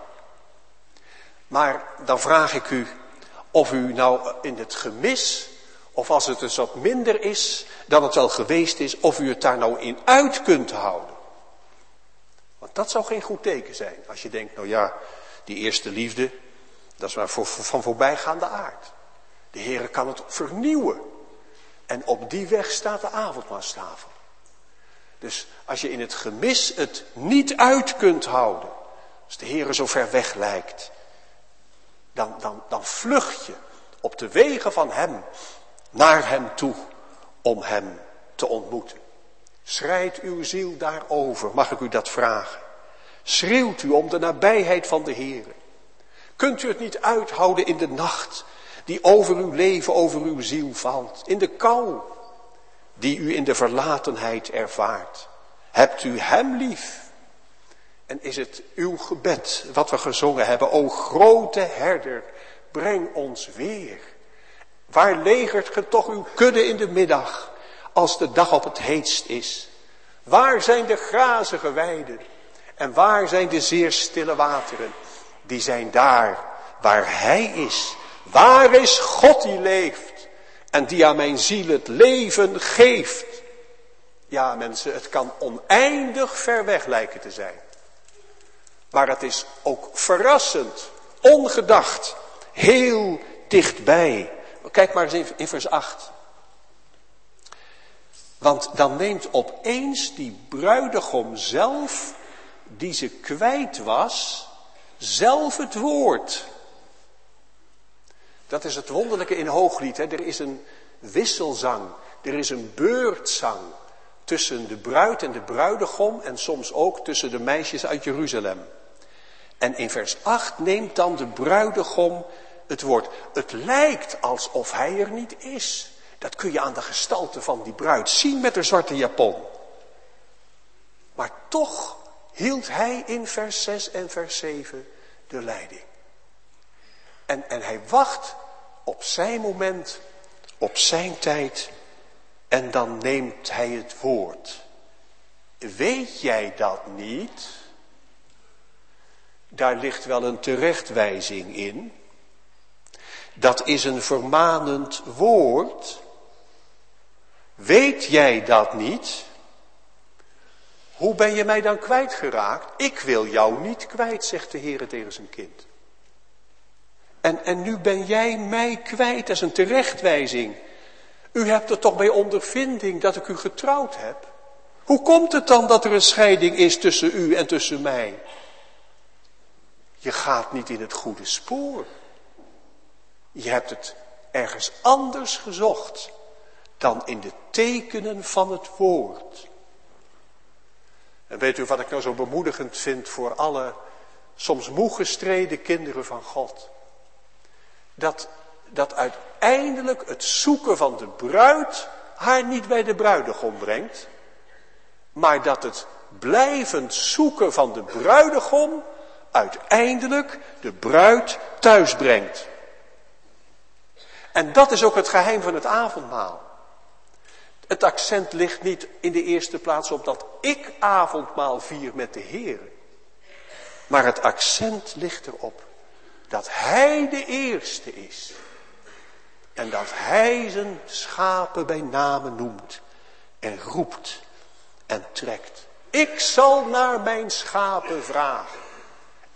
Maar dan vraag ik u of u nou in het gemis, of als het dus wat minder is dan het wel geweest is, of u het daar nou in uit kunt houden. Want dat zou geen goed teken zijn. Als je denkt, nou ja, die eerste liefde, dat is maar voor, van voorbijgaande aard. De Heere kan het vernieuwen. En op die weg staat de avondmaalstafel. Dus als je in het gemis het niet uit kunt houden, als de Heere zo ver weg lijkt, dan, dan, dan vlucht je op de wegen van Hem naar Hem toe om Hem te ontmoeten. Schreit uw ziel daarover, mag ik u dat vragen? Schreeuwt u om de nabijheid van de Heere? Kunt u het niet uithouden in de nacht die over uw leven, over uw ziel valt? In de kou die u in de verlatenheid ervaart? Hebt u Hem lief? En is het uw gebed wat we gezongen hebben? O grote herder, breng ons weer. Waar legert ge toch uw kudde in de middag, als de dag op het heetst is? Waar zijn de grazige weiden? En waar zijn de zeer stille wateren? Die zijn daar waar Hij is. Waar is God die leeft en die aan mijn ziel het leven geeft? Ja, mensen, het kan oneindig ver weg lijken te zijn. Maar het is ook verrassend, ongedacht, heel dichtbij. Kijk maar eens in vers acht. Want dan neemt opeens die bruidegom zelf, die ze kwijt was, zelf het woord. Dat is het wonderlijke in Hooglied. Hè? Er is een wisselzang, er is een beurtzang tussen de bruid en de bruidegom en soms ook tussen de meisjes uit Jeruzalem. En in vers acht neemt dan de bruidegom het woord. Het lijkt alsof hij er niet is. Dat kun je aan de gestalte van die bruid zien met haar zwarte japon. Maar toch hield hij in vers zes en vers zeven de leiding. En, en hij wacht op zijn moment, op zijn tijd. En dan neemt hij het woord. Weet jij dat niet? Daar ligt wel een terechtwijzing in. Dat is een vermanend woord. Weet jij dat niet? Hoe ben je mij dan kwijtgeraakt? Ik wil jou niet kwijt, zegt de Heer tegen zijn kind. En, en nu ben jij mij kwijt, dat is een terechtwijzing. U hebt er toch bij ondervinding dat ik u getrouwd heb? Hoe komt het dan dat er een scheiding is tussen u en tussen mij? Je gaat niet in het goede spoor. Je hebt het ergens anders gezocht dan in de tekenen van het woord. En weet u wat ik nou zo bemoedigend vind voor alle soms moe gestreden kinderen van God? Dat, dat uiteindelijk het zoeken van de bruid haar niet bij de bruidegom brengt. Maar dat het blijvend zoeken van de bruidegom uiteindelijk de bruid thuis brengt. En dat is ook het geheim van het avondmaal. Het accent ligt niet in de eerste plaats op dat ik avondmaal vier met de Heer. Maar het accent ligt erop dat Hij de eerste is. En dat Hij zijn schapen bij name noemt. En roept en trekt. Ik zal naar mijn schapen vragen.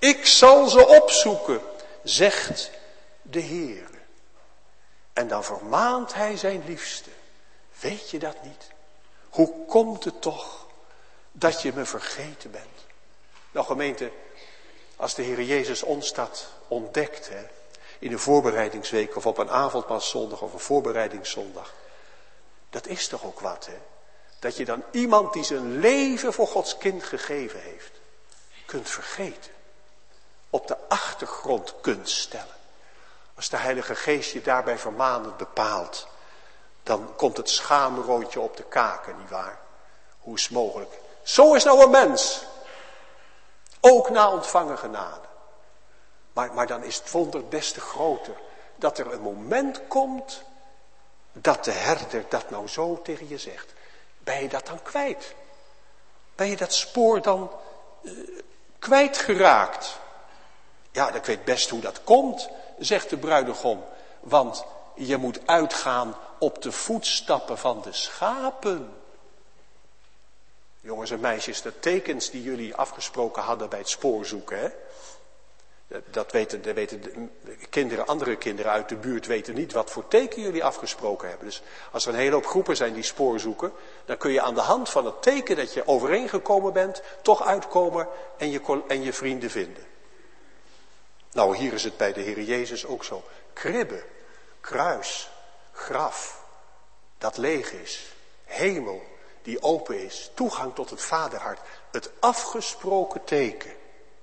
Ik zal ze opzoeken, zegt de Heer. En dan vermaant hij zijn liefste. Weet je dat niet? Hoe komt het toch dat je me vergeten bent? Nou gemeente, als de Heer Jezus ons dat ontdekt, hè, in een voorbereidingsweek of op een avondmaalszondag of een voorbereidingszondag. Dat is toch ook wat, hè? Dat je dan iemand die zijn leven voor Gods kind gegeven heeft, kunt vergeten. Op de achtergrond kunt stellen. Als de Heilige Geest je daarbij vermanend bepaalt, dan komt het schaamroodje op de kaken, nietwaar? Hoe is het mogelijk? Zo is nou een mens. Ook na ontvangen genade. Maar, maar dan is het wonder des te groter. Dat er een moment komt dat de herder dat nou zo tegen je zegt. Ben je dat dan kwijt? Ben je dat spoor dan uh, kwijtgeraakt? Ja, ik weet best hoe dat komt, zegt de bruidegom. Want je moet uitgaan op de voetstappen van de schapen. Jongens en meisjes, de tekens die jullie afgesproken hadden bij het spoorzoeken, hè? Dat weten, dat weten de kinderen, andere kinderen uit de buurt weten niet wat voor teken jullie afgesproken hebben. Dus als er een hele hoop groepen zijn die spoor zoeken, dan kun je aan de hand van het teken dat je overeengekomen bent, toch uitkomen en je, en je vrienden vinden. Nou, hier is het bij de Heer Jezus ook zo. Kribbe, kruis, graf, dat leeg is, hemel die open is, toegang tot het vaderhart, het afgesproken teken.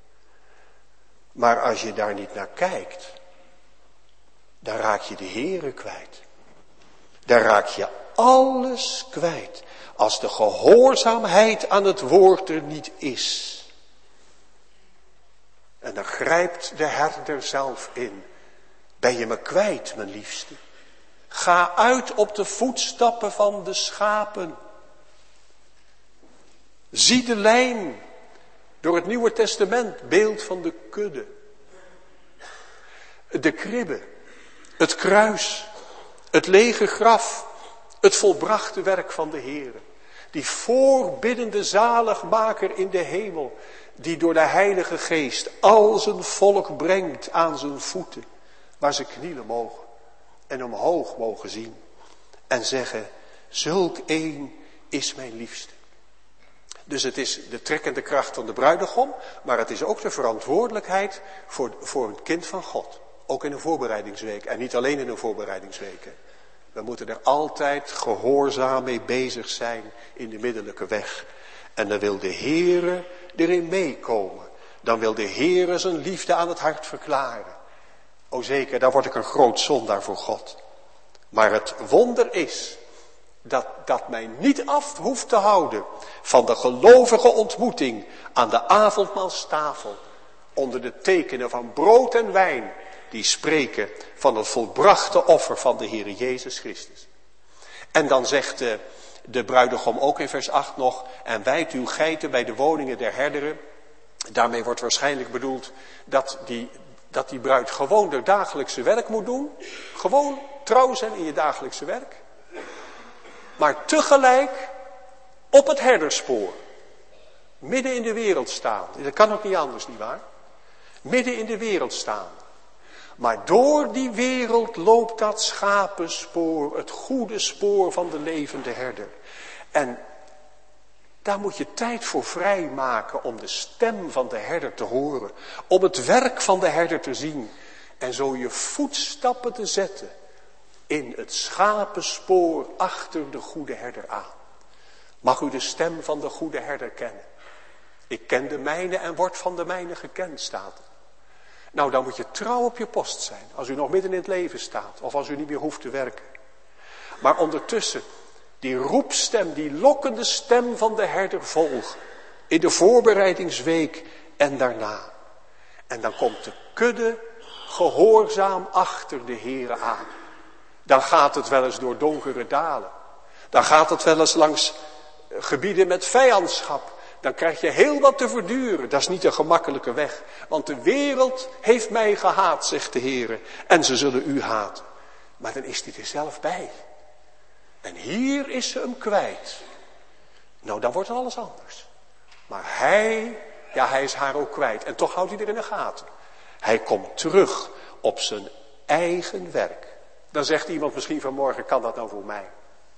Maar als je daar niet naar kijkt, dan raak je de Heere kwijt. Dan raak je alles kwijt. Als de gehoorzaamheid aan het woord er niet is. En dan grijpt de herder zelf in. Ben je me kwijt, mijn liefste? Ga uit op de voetstappen van de schapen. Zie de lijn. Door het Nieuwe Testament, beeld van de kudde. De kribbe, het kruis, het lege graf, het volbrachte werk van de Heere. Die voorbiddende zaligmaker in de hemel, die door de Heilige Geest al zijn volk brengt aan zijn voeten, waar ze knielen mogen en omhoog mogen zien en zeggen, zulk een is mijn liefste. Dus het is de trekkende kracht van de bruidegom, maar het is ook de verantwoordelijkheid voor, voor een kind van God. Ook in een voorbereidingsweek en niet alleen in een voorbereidingsweek. Hè. We moeten er altijd gehoorzaam mee bezig zijn in de middellijke weg. En dan wil de Heere erin meekomen. Dan wil de Heere zijn liefde aan het hart verklaren. O zeker, daar word ik een groot zondaar voor God. Maar het wonder is dat dat mij niet af hoeft te houden van de gelovige ontmoeting aan de avondmaalstafel. Onder de tekenen van brood en wijn die spreken van het volbrachte offer van de Heer Jezus Christus. En dan zegt de, de bruidegom ook in vers acht nog, en wijdt uw geiten bij de woningen der herderen. Daarmee wordt waarschijnlijk bedoeld dat die, dat die bruid gewoon haar dagelijkse werk moet doen. Gewoon trouw zijn in je dagelijkse werk. Maar tegelijk op het herderspoor. Midden in de wereld staan. Dat kan ook niet anders, nietwaar? Midden in de wereld staan. Maar door die wereld loopt dat schapenspoor, het goede spoor van de levende herder. En daar moet je tijd voor vrijmaken om de stem van de herder te horen. Om het werk van de herder te zien. En zo je voetstappen te zetten in het schapenspoor achter de goede herder aan. Mag u de stem van de goede herder kennen? Ik ken de mijne en word van de mijne gekend, staat er. Nou, dan moet je trouw op je post zijn. Als u nog midden in het leven staat. Of als u niet meer hoeft te werken. Maar ondertussen, die roepstem, die lokkende stem van de herder volgen. In de voorbereidingsweek en daarna. En dan komt de kudde gehoorzaam achter de Heere aan. Dan gaat het wel eens door donkere dalen. Dan gaat het wel eens langs gebieden met vijandschap. Dan krijg je heel wat te verduren. Dat is niet een gemakkelijke weg. Want de wereld heeft mij gehaat, zegt de Heer. En ze zullen u haten. Maar dan is hij er zelf bij. En hier is ze hem kwijt. Nou, dan wordt alles anders. Maar hij Ja, hij is haar ook kwijt. En toch houdt hij er in de gaten. Hij komt terug op zijn eigen werk. Dan zegt iemand misschien vanmorgen, kan dat nou voor mij?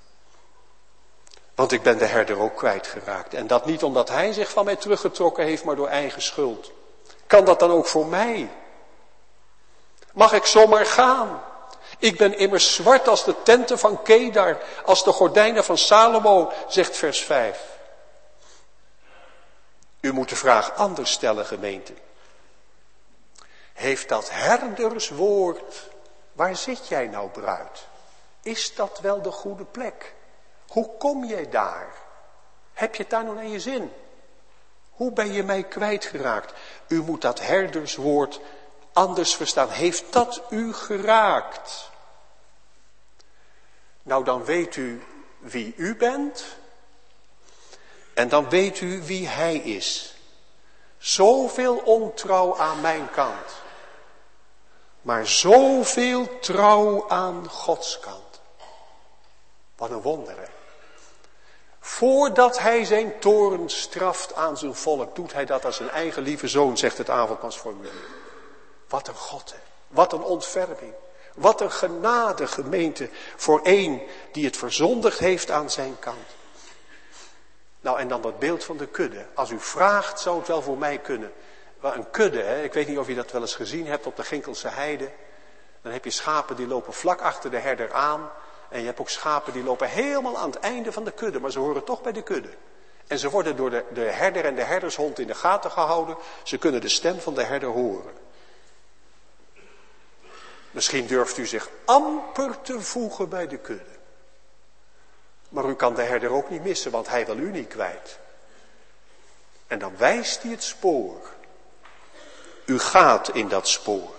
Want ik ben de herder ook kwijtgeraakt. En dat niet omdat hij zich van mij teruggetrokken heeft, maar door eigen schuld. Kan dat dan ook voor mij? Mag ik zomaar gaan? Ik ben immers zwart als de tenten van Kedar, als de gordijnen van Salomo, zegt vers vijf. U moet de vraag anders stellen, gemeente. Heeft dat herderswoord, waar zit jij nou, bruid? Is dat wel de goede plek? Hoe kom jij daar? Heb je het daar nog naar je zin? Hoe ben je mij kwijtgeraakt? U moet dat herderswoord anders verstaan. Heeft dat u geraakt? Nou, dan weet u wie u bent. En dan weet u wie hij is. Zoveel ontrouw aan mijn kant. Maar zoveel trouw aan Gods kant. Wat een wonder, hè? Voordat hij zijn toorn straft aan zijn volk, doet hij dat als zijn eigen lieve zoon, zegt het avondmansformulier. Wat een God, hè? Wat een ontferming. Wat een genade, gemeente, voor één die het verzondigd heeft aan zijn kant. Nou, en dan dat beeld van de kudde. Als u vraagt, zou het wel voor mij kunnen. Wel een kudde, hè? Ik weet niet of je dat wel eens gezien hebt op de Ginkelse heide. Dan heb je schapen die lopen vlak achter de herder aan. En je hebt ook schapen die lopen helemaal aan het einde van de kudde. Maar ze horen toch bij de kudde. En ze worden door de, de herder en de herdershond in de gaten gehouden. Ze kunnen de stem van de herder horen. Misschien durft u zich amper te voegen bij de kudde. Maar u kan de herder ook niet missen, want hij wil u niet kwijt. En dan wijst hij het spoor. U gaat in dat spoor.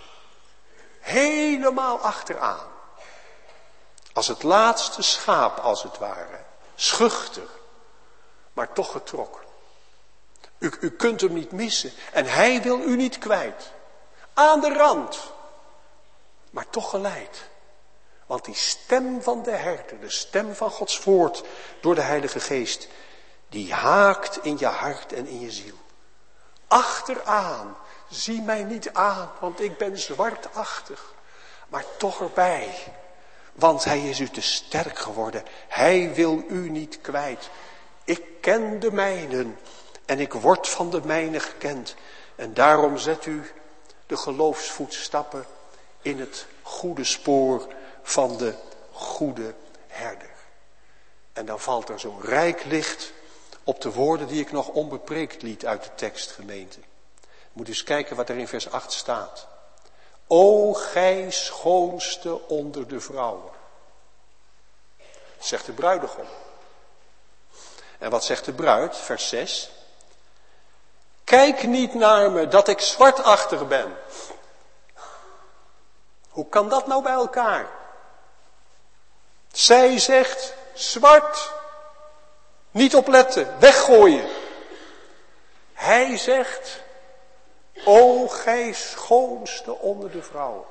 Helemaal achteraan. Als het laatste schaap, als het ware. Schuchter, maar toch getrokken. U, u kunt hem niet missen. En hij wil u niet kwijt. Aan de rand. Maar toch geleid. Want die stem van de herder, de stem van Gods woord door de Heilige Geest, die haakt in je hart en in je ziel. Achteraan, zie mij niet aan, want ik ben zwartachtig, maar toch erbij. Want hij is u te sterk geworden, hij wil u niet kwijt. Ik ken de mijnen en ik word van de mijnen gekend. En daarom zet u de geloofsvoetstappen in het goede spoor van de goede herder. En dan valt er zo'n rijk licht op de woorden die ik nog onbepreekt liet uit de tekst, gemeente. Moet eens kijken wat er in vers acht staat. O gij schoonste onder de vrouwen. Zegt de bruidegom. En wat zegt de bruid? Vers zes. Kijk niet naar me dat ik zwartachtig ben. Hoe kan dat nou bij elkaar? Zij zegt zwart. Niet opletten, weggooien. Hij zegt, o gij schoonste onder de vrouwen.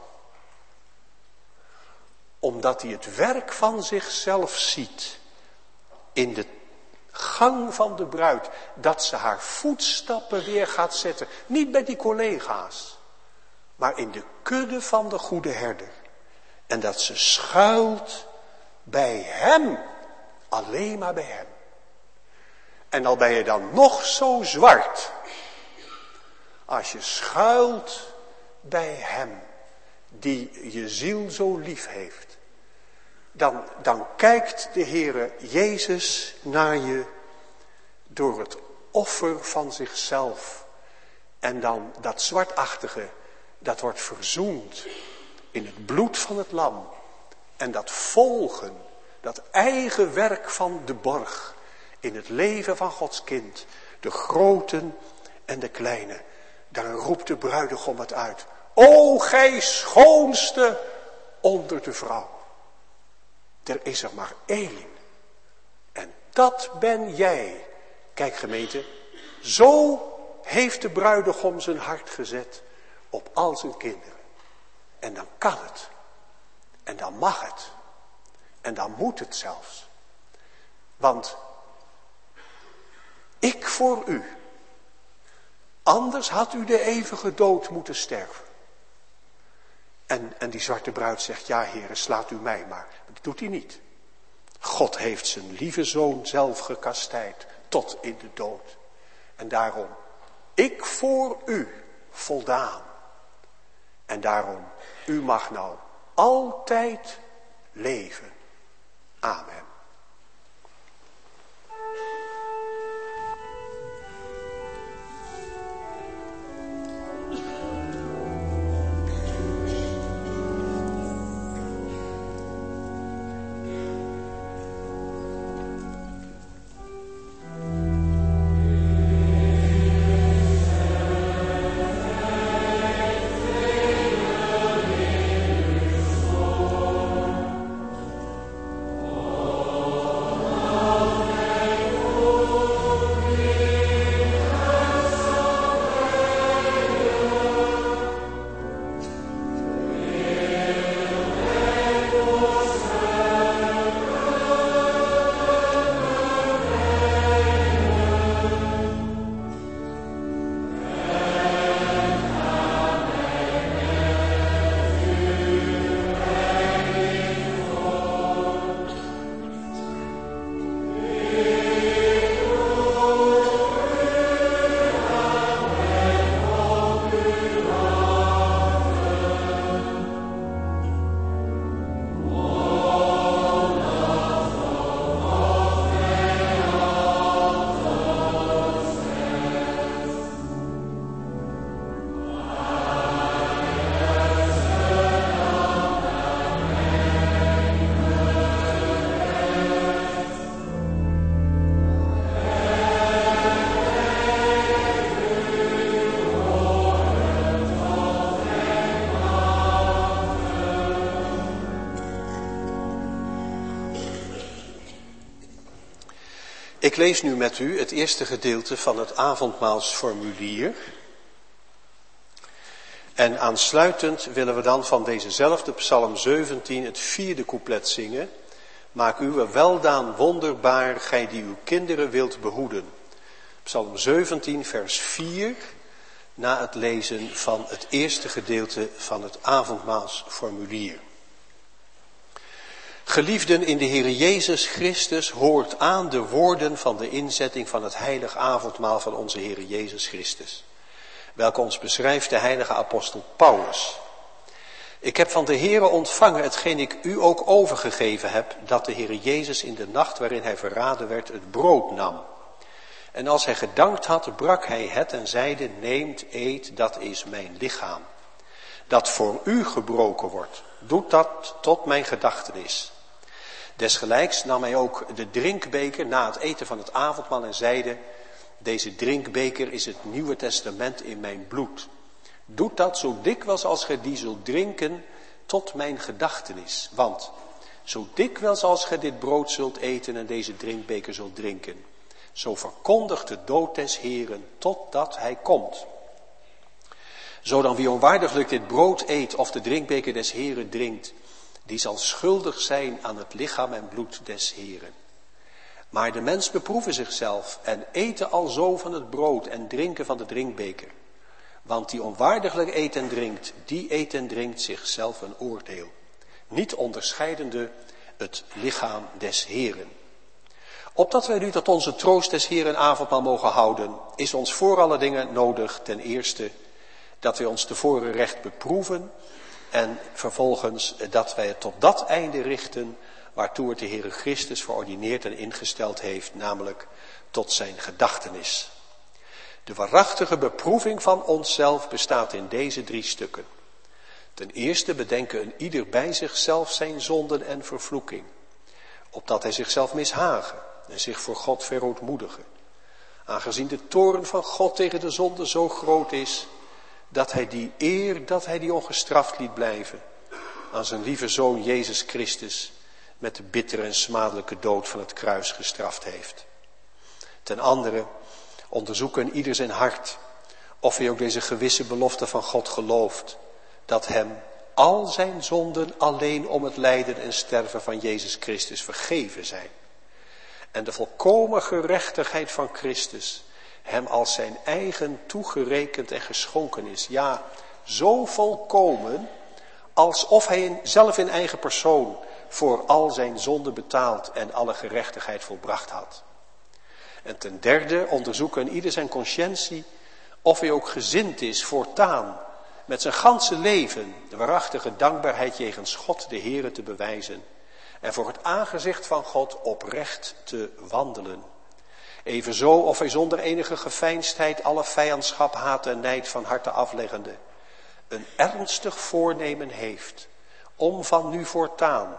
Omdat hij het werk van zichzelf ziet. In de gang van de bruid. Dat ze haar voetstappen weer gaat zetten. Niet bij die collega's. Maar in de kudde van de goede herder. En dat ze schuilt bij hem. Alleen maar bij hem. En al ben je dan nog zo zwart. Als je schuilt bij hem. Die je ziel zo lief heeft. Dan, dan kijkt de Heere Jezus naar je. Door het offer van zichzelf. En dan dat zwartachtige. Dat wordt verzoend. In het bloed van het lam. En dat volgen. Dat eigen werk van de borg. In het leven van Gods kind. De groten en de kleine. Dan roept de bruidegom het uit. O gij schoonste onder de vrouw. Er is er maar één. En dat ben jij. Kijk gemeente. Zo heeft de bruidegom zijn hart gezet. Op al zijn kinderen. En dan kan het. En dan mag het. En dan moet het zelfs. Want ik voor u Anders had u de eeuwige dood moeten sterven. En, en die zwarte bruid zegt, ja Heere, slaat u mij maar. Maar dat doet hij niet. God heeft zijn lieve zoon zelf gekastijd tot in de dood. En daarom, ik voor u voldaan. En daarom, u mag nou altijd leven. Amen. Ik lees nu met u het eerste gedeelte van het avondmaalsformulier. En aansluitend willen we dan van dezezelfde psalm zeventien het vierde couplet zingen. Maak uwe weldaan wonderbaar, gij die uw kinderen wilt behoeden. Psalm zeventien vers vier, na het lezen van het eerste gedeelte van het avondmaalsformulier. Geliefden in de Heere Jezus Christus, hoort aan de woorden van de inzetting van het heilig avondmaal van onze Heere Jezus Christus, welke ons beschrijft de heilige apostel Paulus. Ik heb van de Heere ontvangen hetgeen ik u ook overgegeven heb, dat de Heere Jezus in de nacht waarin hij verraden werd het brood nam. En als hij gedankt had, brak hij het en zeide, neemt, eet, dat is mijn lichaam, dat voor u gebroken wordt. Doet dat tot mijn gedachtenis. Desgelijks nam hij ook de drinkbeker na het eten van het avondmaal en zeide, deze drinkbeker is het Nieuwe Testament in mijn bloed. Doet dat zo dikwijls als gij die zult drinken tot mijn gedachtenis. Want zo dikwijls als gij dit brood zult eten en deze drinkbeker zult drinken, zo verkondigt de dood des Heeren totdat hij komt. Zo dan wie onwaardiglijk dit brood eet of de drinkbeker des Heeren drinkt, die zal schuldig zijn aan het lichaam en bloed des Heeren. Maar de mens beproeve zichzelf en eten alzo van het brood en drinken van de drinkbeker. Want die onwaardiglijk eet en drinkt, die eet en drinkt zichzelf een oordeel, niet onderscheidende het lichaam des Heeren. Opdat wij nu tot onze troost des Heeren avondmaal mogen houden, is ons voor alle dingen nodig ten eerste dat wij ons tevoren recht beproeven en vervolgens dat wij het tot dat einde richten waartoe het de Heere Christus verordineerd en ingesteld heeft, namelijk tot zijn gedachtenis. De waarachtige beproeving van onszelf bestaat in deze drie stukken. Ten eerste bedenken een ieder bij zichzelf zijn zonden en vervloeking, opdat hij zichzelf mishagen en zich voor God verootmoedigen. Aangezien de toorn van God tegen de zonde zo groot is, dat hij die eer, dat hij die ongestraft liet blijven, aan zijn lieve Zoon Jezus Christus met de bittere en smadelijke dood van het kruis gestraft heeft. Ten andere, onderzoeken ieder zijn hart, of hij ook deze gewisse belofte van God gelooft, dat hem al zijn zonden alleen om het lijden en sterven van Jezus Christus vergeven zijn. En de volkomen gerechtigheid van Christus hem als zijn eigen toegerekend en geschonken is. Ja, zo volkomen alsof hij in, zelf in eigen persoon voor al zijn zonde betaald en alle gerechtigheid volbracht had. En ten derde onderzoeken ieder zijn conscientie of hij ook gezind is voortaan met zijn ganse leven de waarachtige dankbaarheid jegens God de Heere te bewijzen en voor het aangezicht van God oprecht te wandelen. Evenzo of hij zonder enige geveinsdheid alle vijandschap, haat en nijd van harte afleggende een ernstig voornemen heeft om van nu voortaan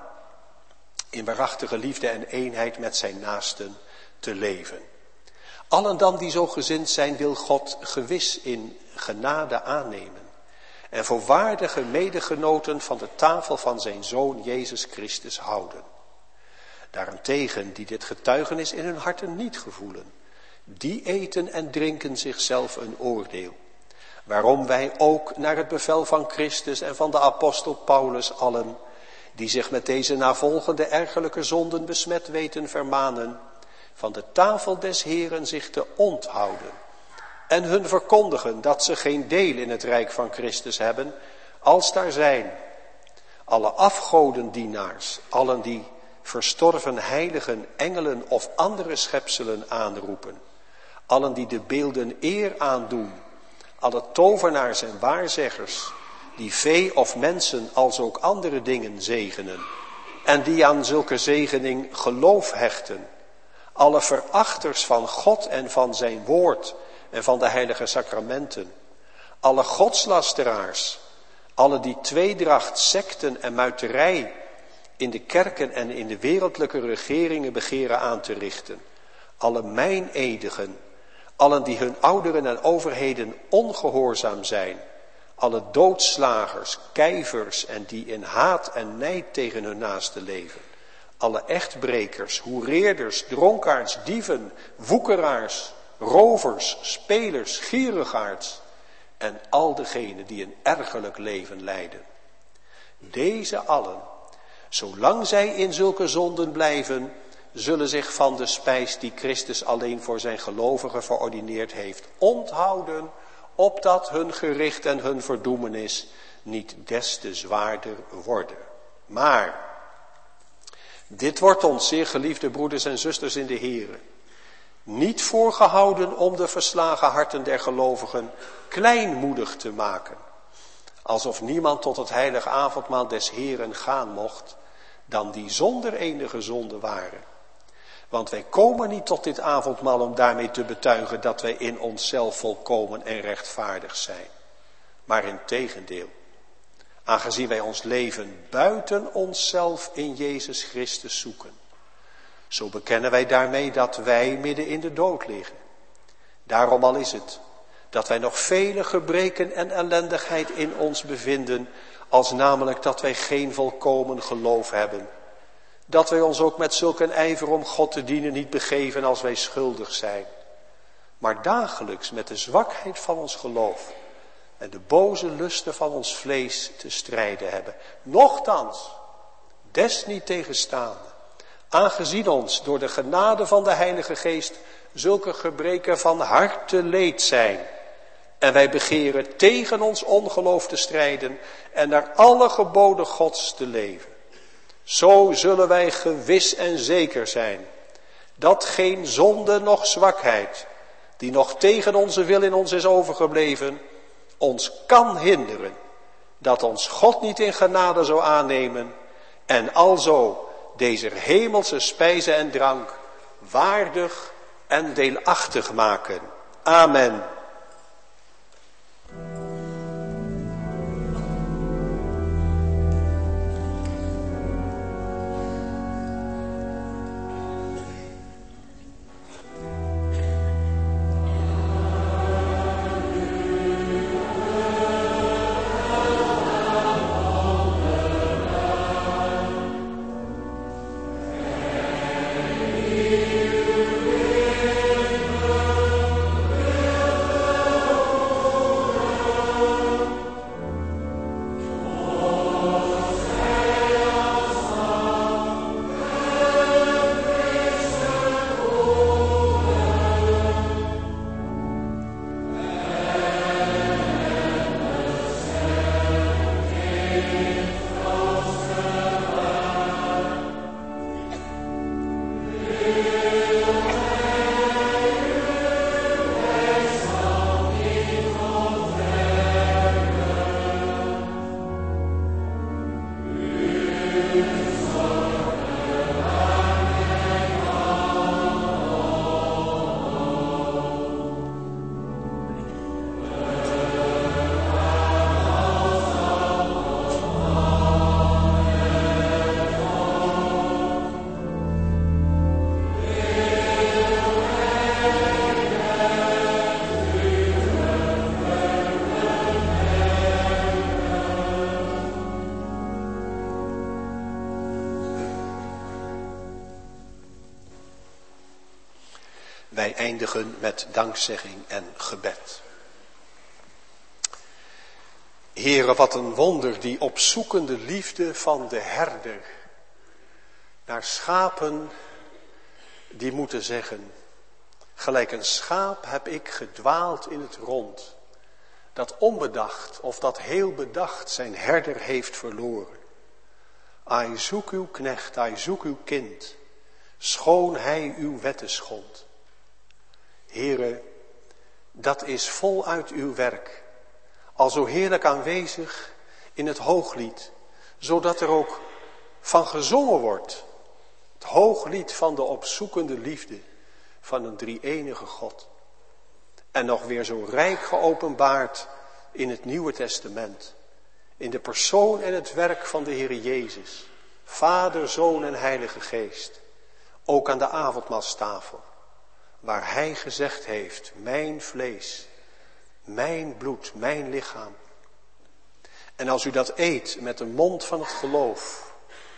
in waarachtige liefde en eenheid met zijn naasten te leven. Allen dan die zo gezind zijn, wil God gewis in genade aannemen en voor waardige medegenoten van de tafel van zijn Zoon Jezus Christus houden. Daarentegen, die dit getuigenis in hun harten niet gevoelen, die eten en drinken zichzelf een oordeel. Waarom wij ook naar het bevel van Christus en van de apostel Paulus allen, die zich met deze navolgende ergerlijke zonden besmet weten, vermanen, van de tafel des Heeren zich te onthouden. En hun verkondigen dat ze geen deel in het rijk van Christus hebben, als daar zijn alle afgodendienaars, allen die verstorven heiligen, engelen of andere schepselen aanroepen, allen die de beelden eer aandoen, alle tovenaars en waarzeggers, die vee of mensen als ook andere dingen zegenen, en die aan zulke zegening geloof hechten, alle verachters van God en van zijn woord en van de heilige sacramenten, alle godslasteraars, alle die tweedracht, sekten en muiterij in de kerken en in de wereldlijke regeringen begeren aan te richten, alle meinedigen, allen die hun ouderen en overheden ongehoorzaam zijn, alle doodslagers, kijvers en die in haat en nijd tegen hun naaste leven, alle echtbrekers, hoereerders, dronkaards, dieven, woekeraars, rovers, spelers, gierigaards en al degenen die een ergerlijk leven leiden. Deze allen, zolang zij in zulke zonden blijven, zullen zich van de spijs die Christus alleen voor zijn gelovigen verordineerd heeft, onthouden, opdat hun gericht en hun verdoemenis niet des te zwaarder worden. Maar dit wordt ons, zeer geliefde broeders en zusters in de Here, niet voorgehouden om de verslagen harten der gelovigen kleinmoedig te maken, alsof niemand tot het heilige avondmaal des Heeren gaan mocht, dan die zonder enige zonde waren. Want wij komen niet tot dit avondmaal om daarmee te betuigen dat wij in onszelf volkomen en rechtvaardig zijn. Maar in tegendeel, aangezien wij ons leven buiten onszelf in Jezus Christus zoeken, zo bekennen wij daarmee dat wij midden in de dood liggen. Daarom al is het dat wij nog vele gebreken en ellendigheid in ons bevinden, als namelijk dat wij geen volkomen geloof hebben. Dat wij ons ook met zulk een ijver om God te dienen niet begeven als wij schuldig zijn. Maar dagelijks met de zwakheid van ons geloof en de boze lusten van ons vlees te strijden hebben. Nochtans, desniettegenstaande, aangezien ons door de genade van de Heilige Geest zulke gebreken van harte leed zijn, en wij begeren tegen ons ongeloof te strijden en naar alle geboden Gods te leven, zo zullen wij gewis en zeker zijn dat geen zonde noch zwakheid, die nog tegen onze wil in ons is overgebleven, ons kan hinderen dat ons God niet in genade zou aannemen en alzo deze hemelse spijze en drank waardig en deelachtig maken. Amen. wij eindigen met dankzegging en gebed. Heere, wat een wonder, die opzoekende liefde van de herder naar schapen die moeten zeggen: gelijk een schaap heb ik gedwaald in het rond, dat onbedacht of dat heel bedacht zijn herder heeft verloren. Ai, zoek uw knecht, ai, zoek uw kind, schoon hij uw wetten schond. Heere, dat is voluit uw werk, al zo heerlijk aanwezig in het hooglied, zodat er ook van gezongen wordt. Het hooglied van de opzoekende liefde van een drie-enige God. En nog weer zo rijk geopenbaard in het Nieuwe Testament. In de persoon en het werk van de Heer Jezus. Vader, Zoon en Heilige Geest. Ook aan de avondmaalstafel. Waar Hij gezegd heeft: mijn vlees, mijn bloed, mijn lichaam. En als u dat eet met de mond van het geloof,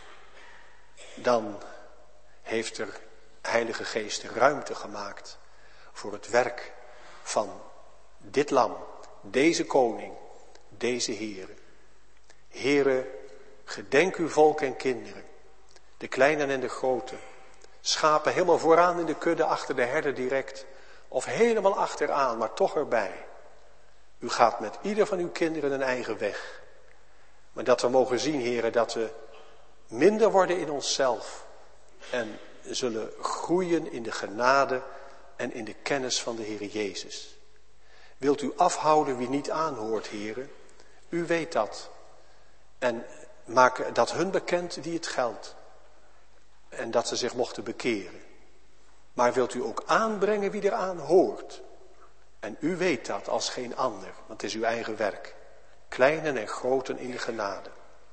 dan heeft er Heilige Geest ruimte gemaakt voor het werk van dit lam, deze koning, deze Heere. Heere, gedenk uw volk en kinderen, de kleinen en de grote, schapen helemaal vooraan in de kudde, achter de herder direct, of helemaal achteraan, maar toch erbij. U gaat met ieder van uw kinderen een eigen weg. Maar dat we mogen zien, Heere, dat we minder worden in onszelf en zullen groeien in de genade en in de kennis van de Heer Jezus. Wilt u afhouden wie niet aanhoort, Heere? U weet dat. En maak dat hun bekend die het geldt. En dat ze zich mochten bekeren. Maar wilt u ook aanbrengen wie eraan hoort? En u weet dat als geen ander, want het is uw eigen werk. Kleinen en groten in de genade.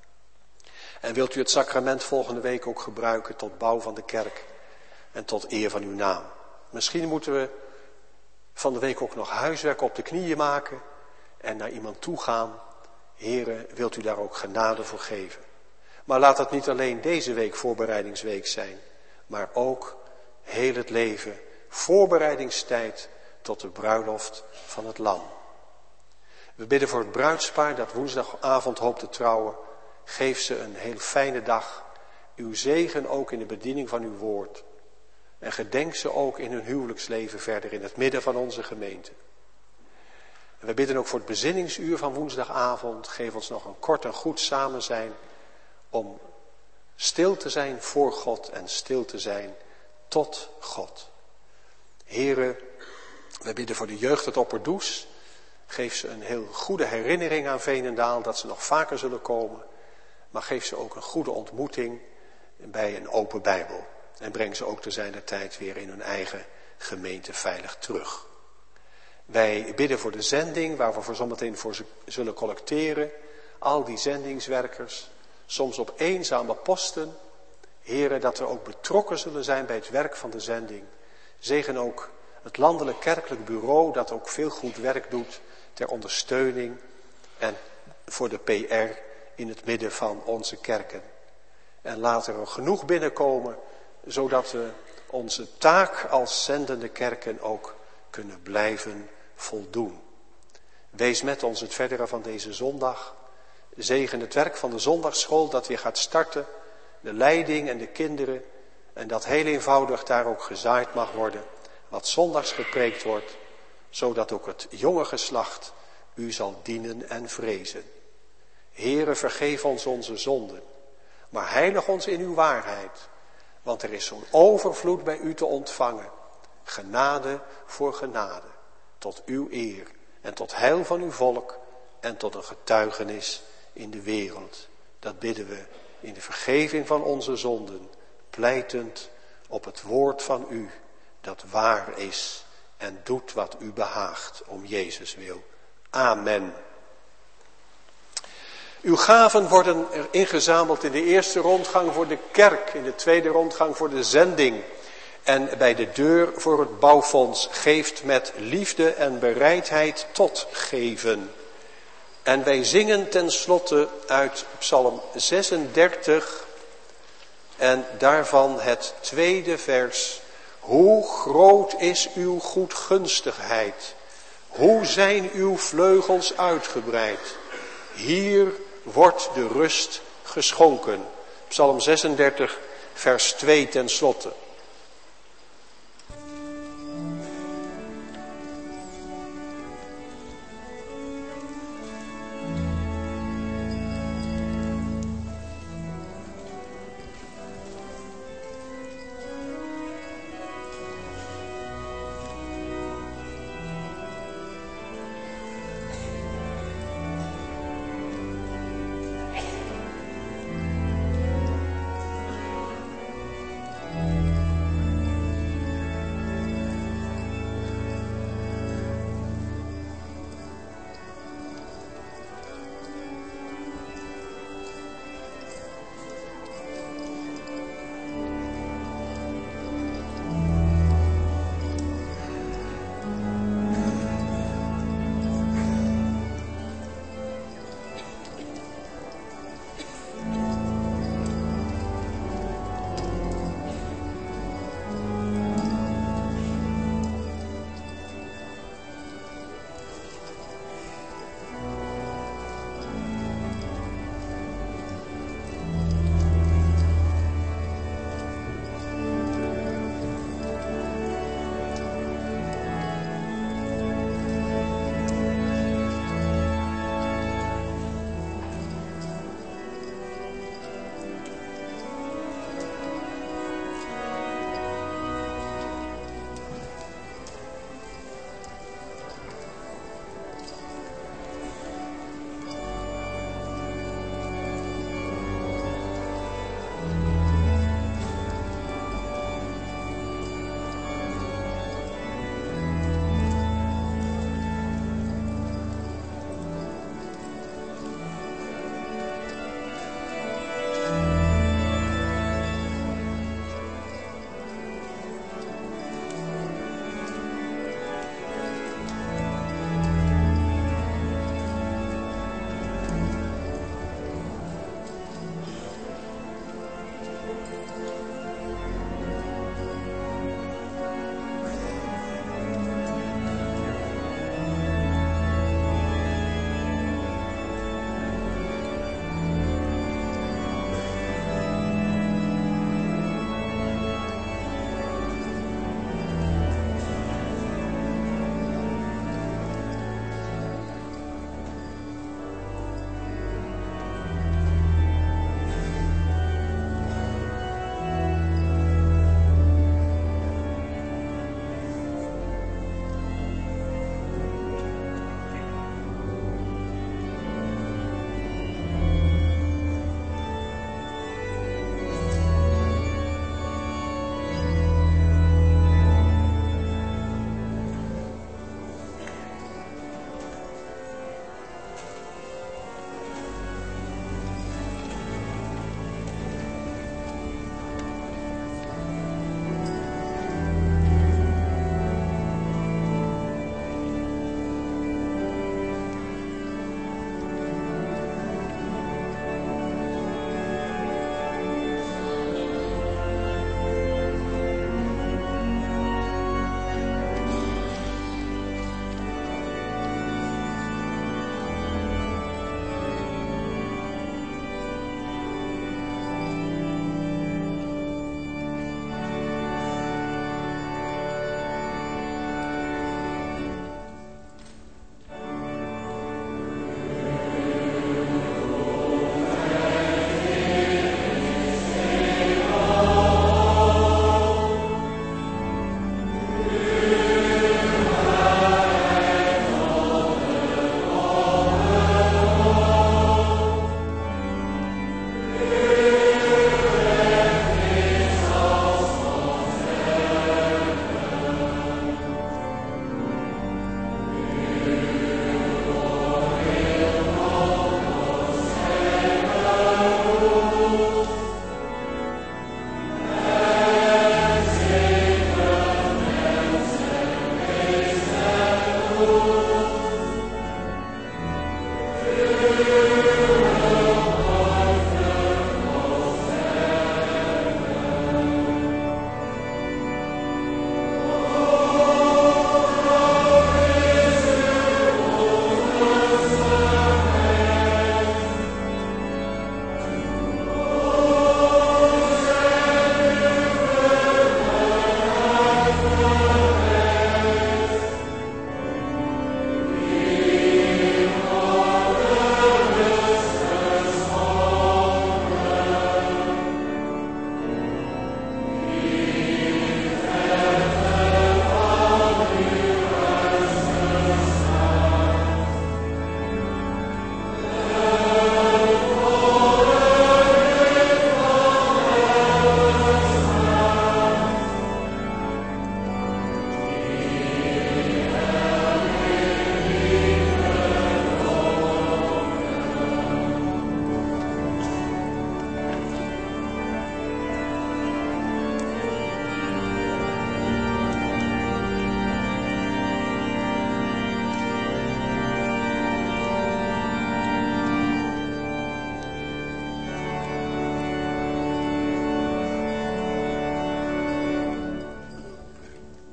En wilt u het sacrament volgende week ook gebruiken tot bouw van de kerk en tot eer van uw naam. Misschien moeten we van de week ook nog huiswerk op de knieën maken en naar iemand toe gaan. Heere, wilt u daar ook genade voor geven. Maar laat het niet alleen deze week voorbereidingsweek zijn, maar ook heel het leven voorbereidingstijd tot de bruiloft van het lam. We bidden voor het bruidspaar dat woensdagavond hoopt te trouwen. Geef ze een heel fijne dag. Uw zegen ook in de bediening van uw woord. En gedenk ze ook in hun huwelijksleven verder in het midden van onze gemeente. En we bidden ook voor het bezinningsuur van woensdagavond. Geef ons nog een kort en goed samen zijn. Om stil te zijn voor God en stil te zijn tot God. Here, we bidden voor de jeugd uit Opperdoes. Geef ze een heel goede herinnering aan Veenendaal, dat ze nog vaker zullen komen. Maar geef ze ook een goede ontmoeting bij een open Bijbel. En breng ze ook te zijner tijd weer in hun eigen gemeente veilig terug. Wij bidden voor de zending, waar we voor zometeen voor zullen collecteren. Al die zendingswerkers, soms op eenzame posten. Heren, dat we ook betrokken zullen zijn bij het werk van de zending. Zegen ook het landelijk kerkelijk bureau, dat ook veel goed werk doet ter ondersteuning en voor de P R in het midden van onze kerken. En laat er genoeg binnenkomen, zodat we onze taak als zendende kerken ook kunnen blijven voldoen. Wees met ons het verdere van deze zondag. Zegen het werk van de zondagsschool dat weer gaat starten. De leiding en de kinderen. En dat heel eenvoudig daar ook gezaaid mag worden. Wat zondags gepreekt wordt. Zodat ook het jonge geslacht u zal dienen en vrezen. Heere, vergeef ons onze zonden. Maar heilig ons in uw waarheid. Want er is zo'n overvloed bij u te ontvangen. Genade voor genade. Tot uw eer. En tot heil van uw volk. En tot een getuigenis in de wereld. Dat bidden we in de vergeving van onze zonden. Pleitend op het woord van u. Dat waar is. En doet wat u behaagt. Om Jezus wil. Amen. Uw gaven worden er ingezameld in de eerste rondgang voor de kerk. In de tweede rondgang voor de zending. En bij de deur voor het bouwfonds. Geeft met liefde en bereidheid tot geven. En wij zingen tenslotte uit Psalm zesendertig. En daarvan het tweede vers. Hoe groot is uw goedgunstigheid? Hoe zijn uw vleugels uitgebreid? Hier wordt de rust geschonken. Psalm zesendertig, vers twee ten slotte.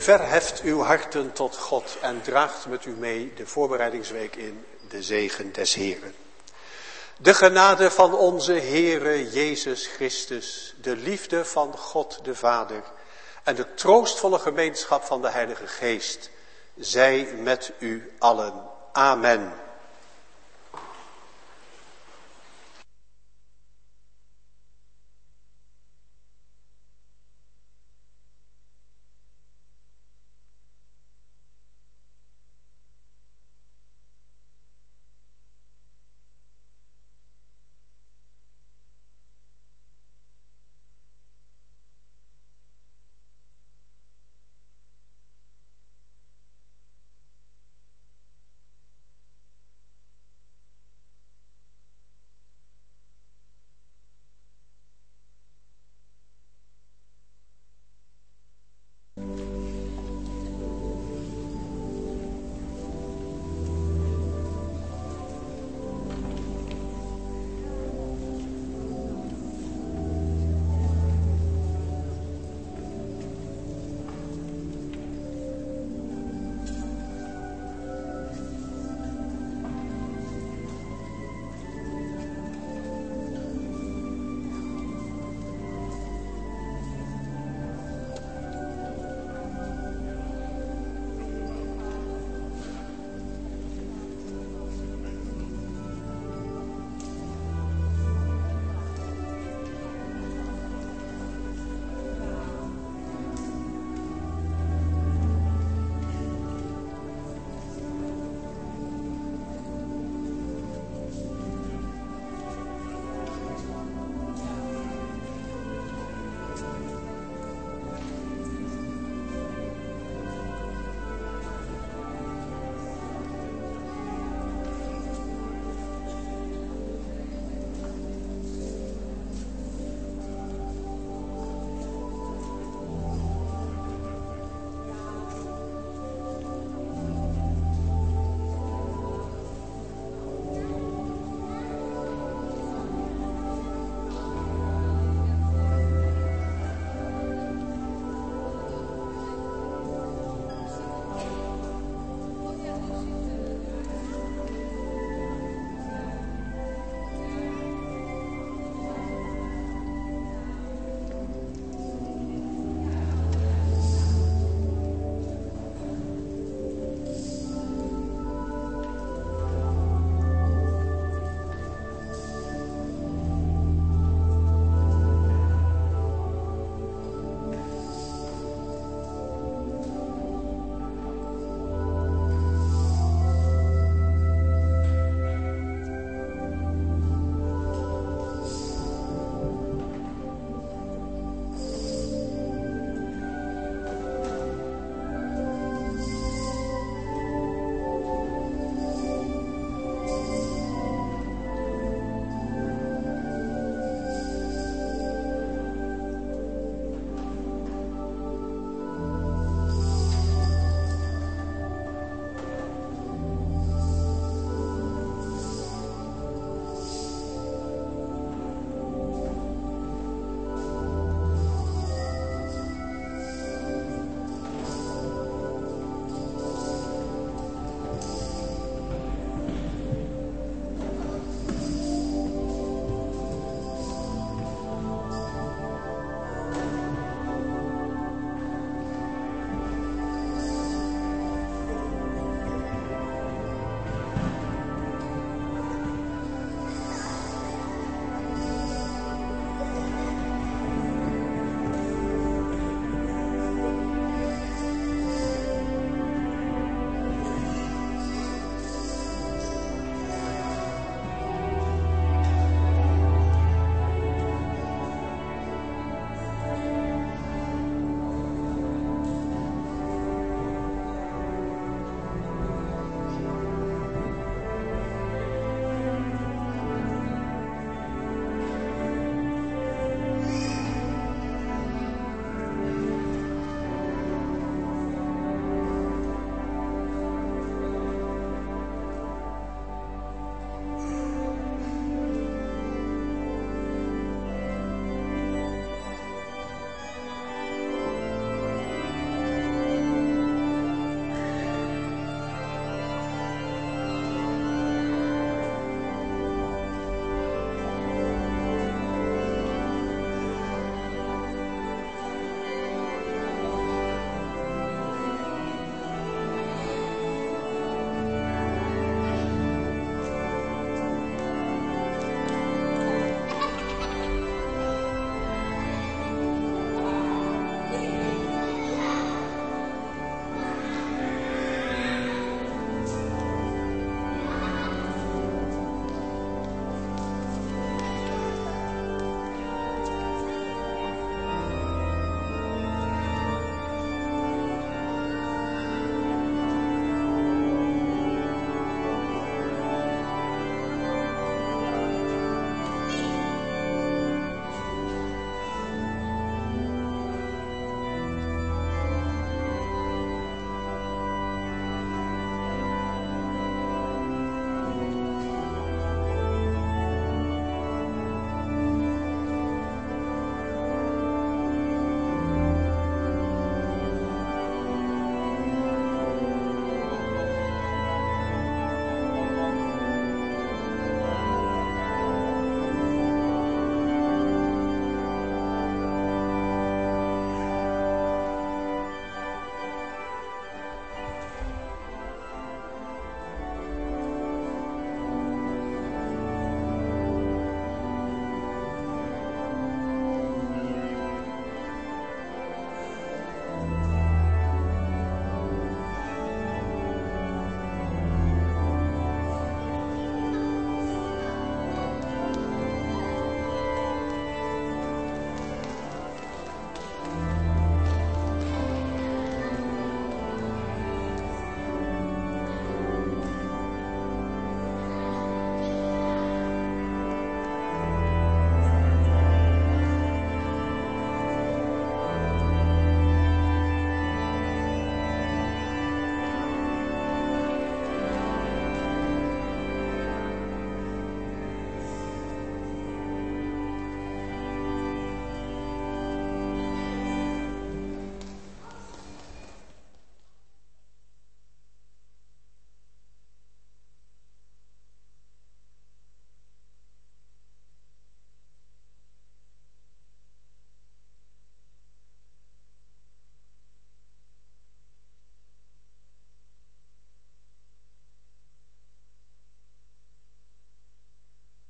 Verheft uw harten tot God en draagt met u mee de voorbereidingsweek in, de zegen des Heren. De genade van onze Heere Jezus Christus, de liefde van God de Vader en de troostvolle gemeenschap van de Heilige Geest, zij met u allen. Amen.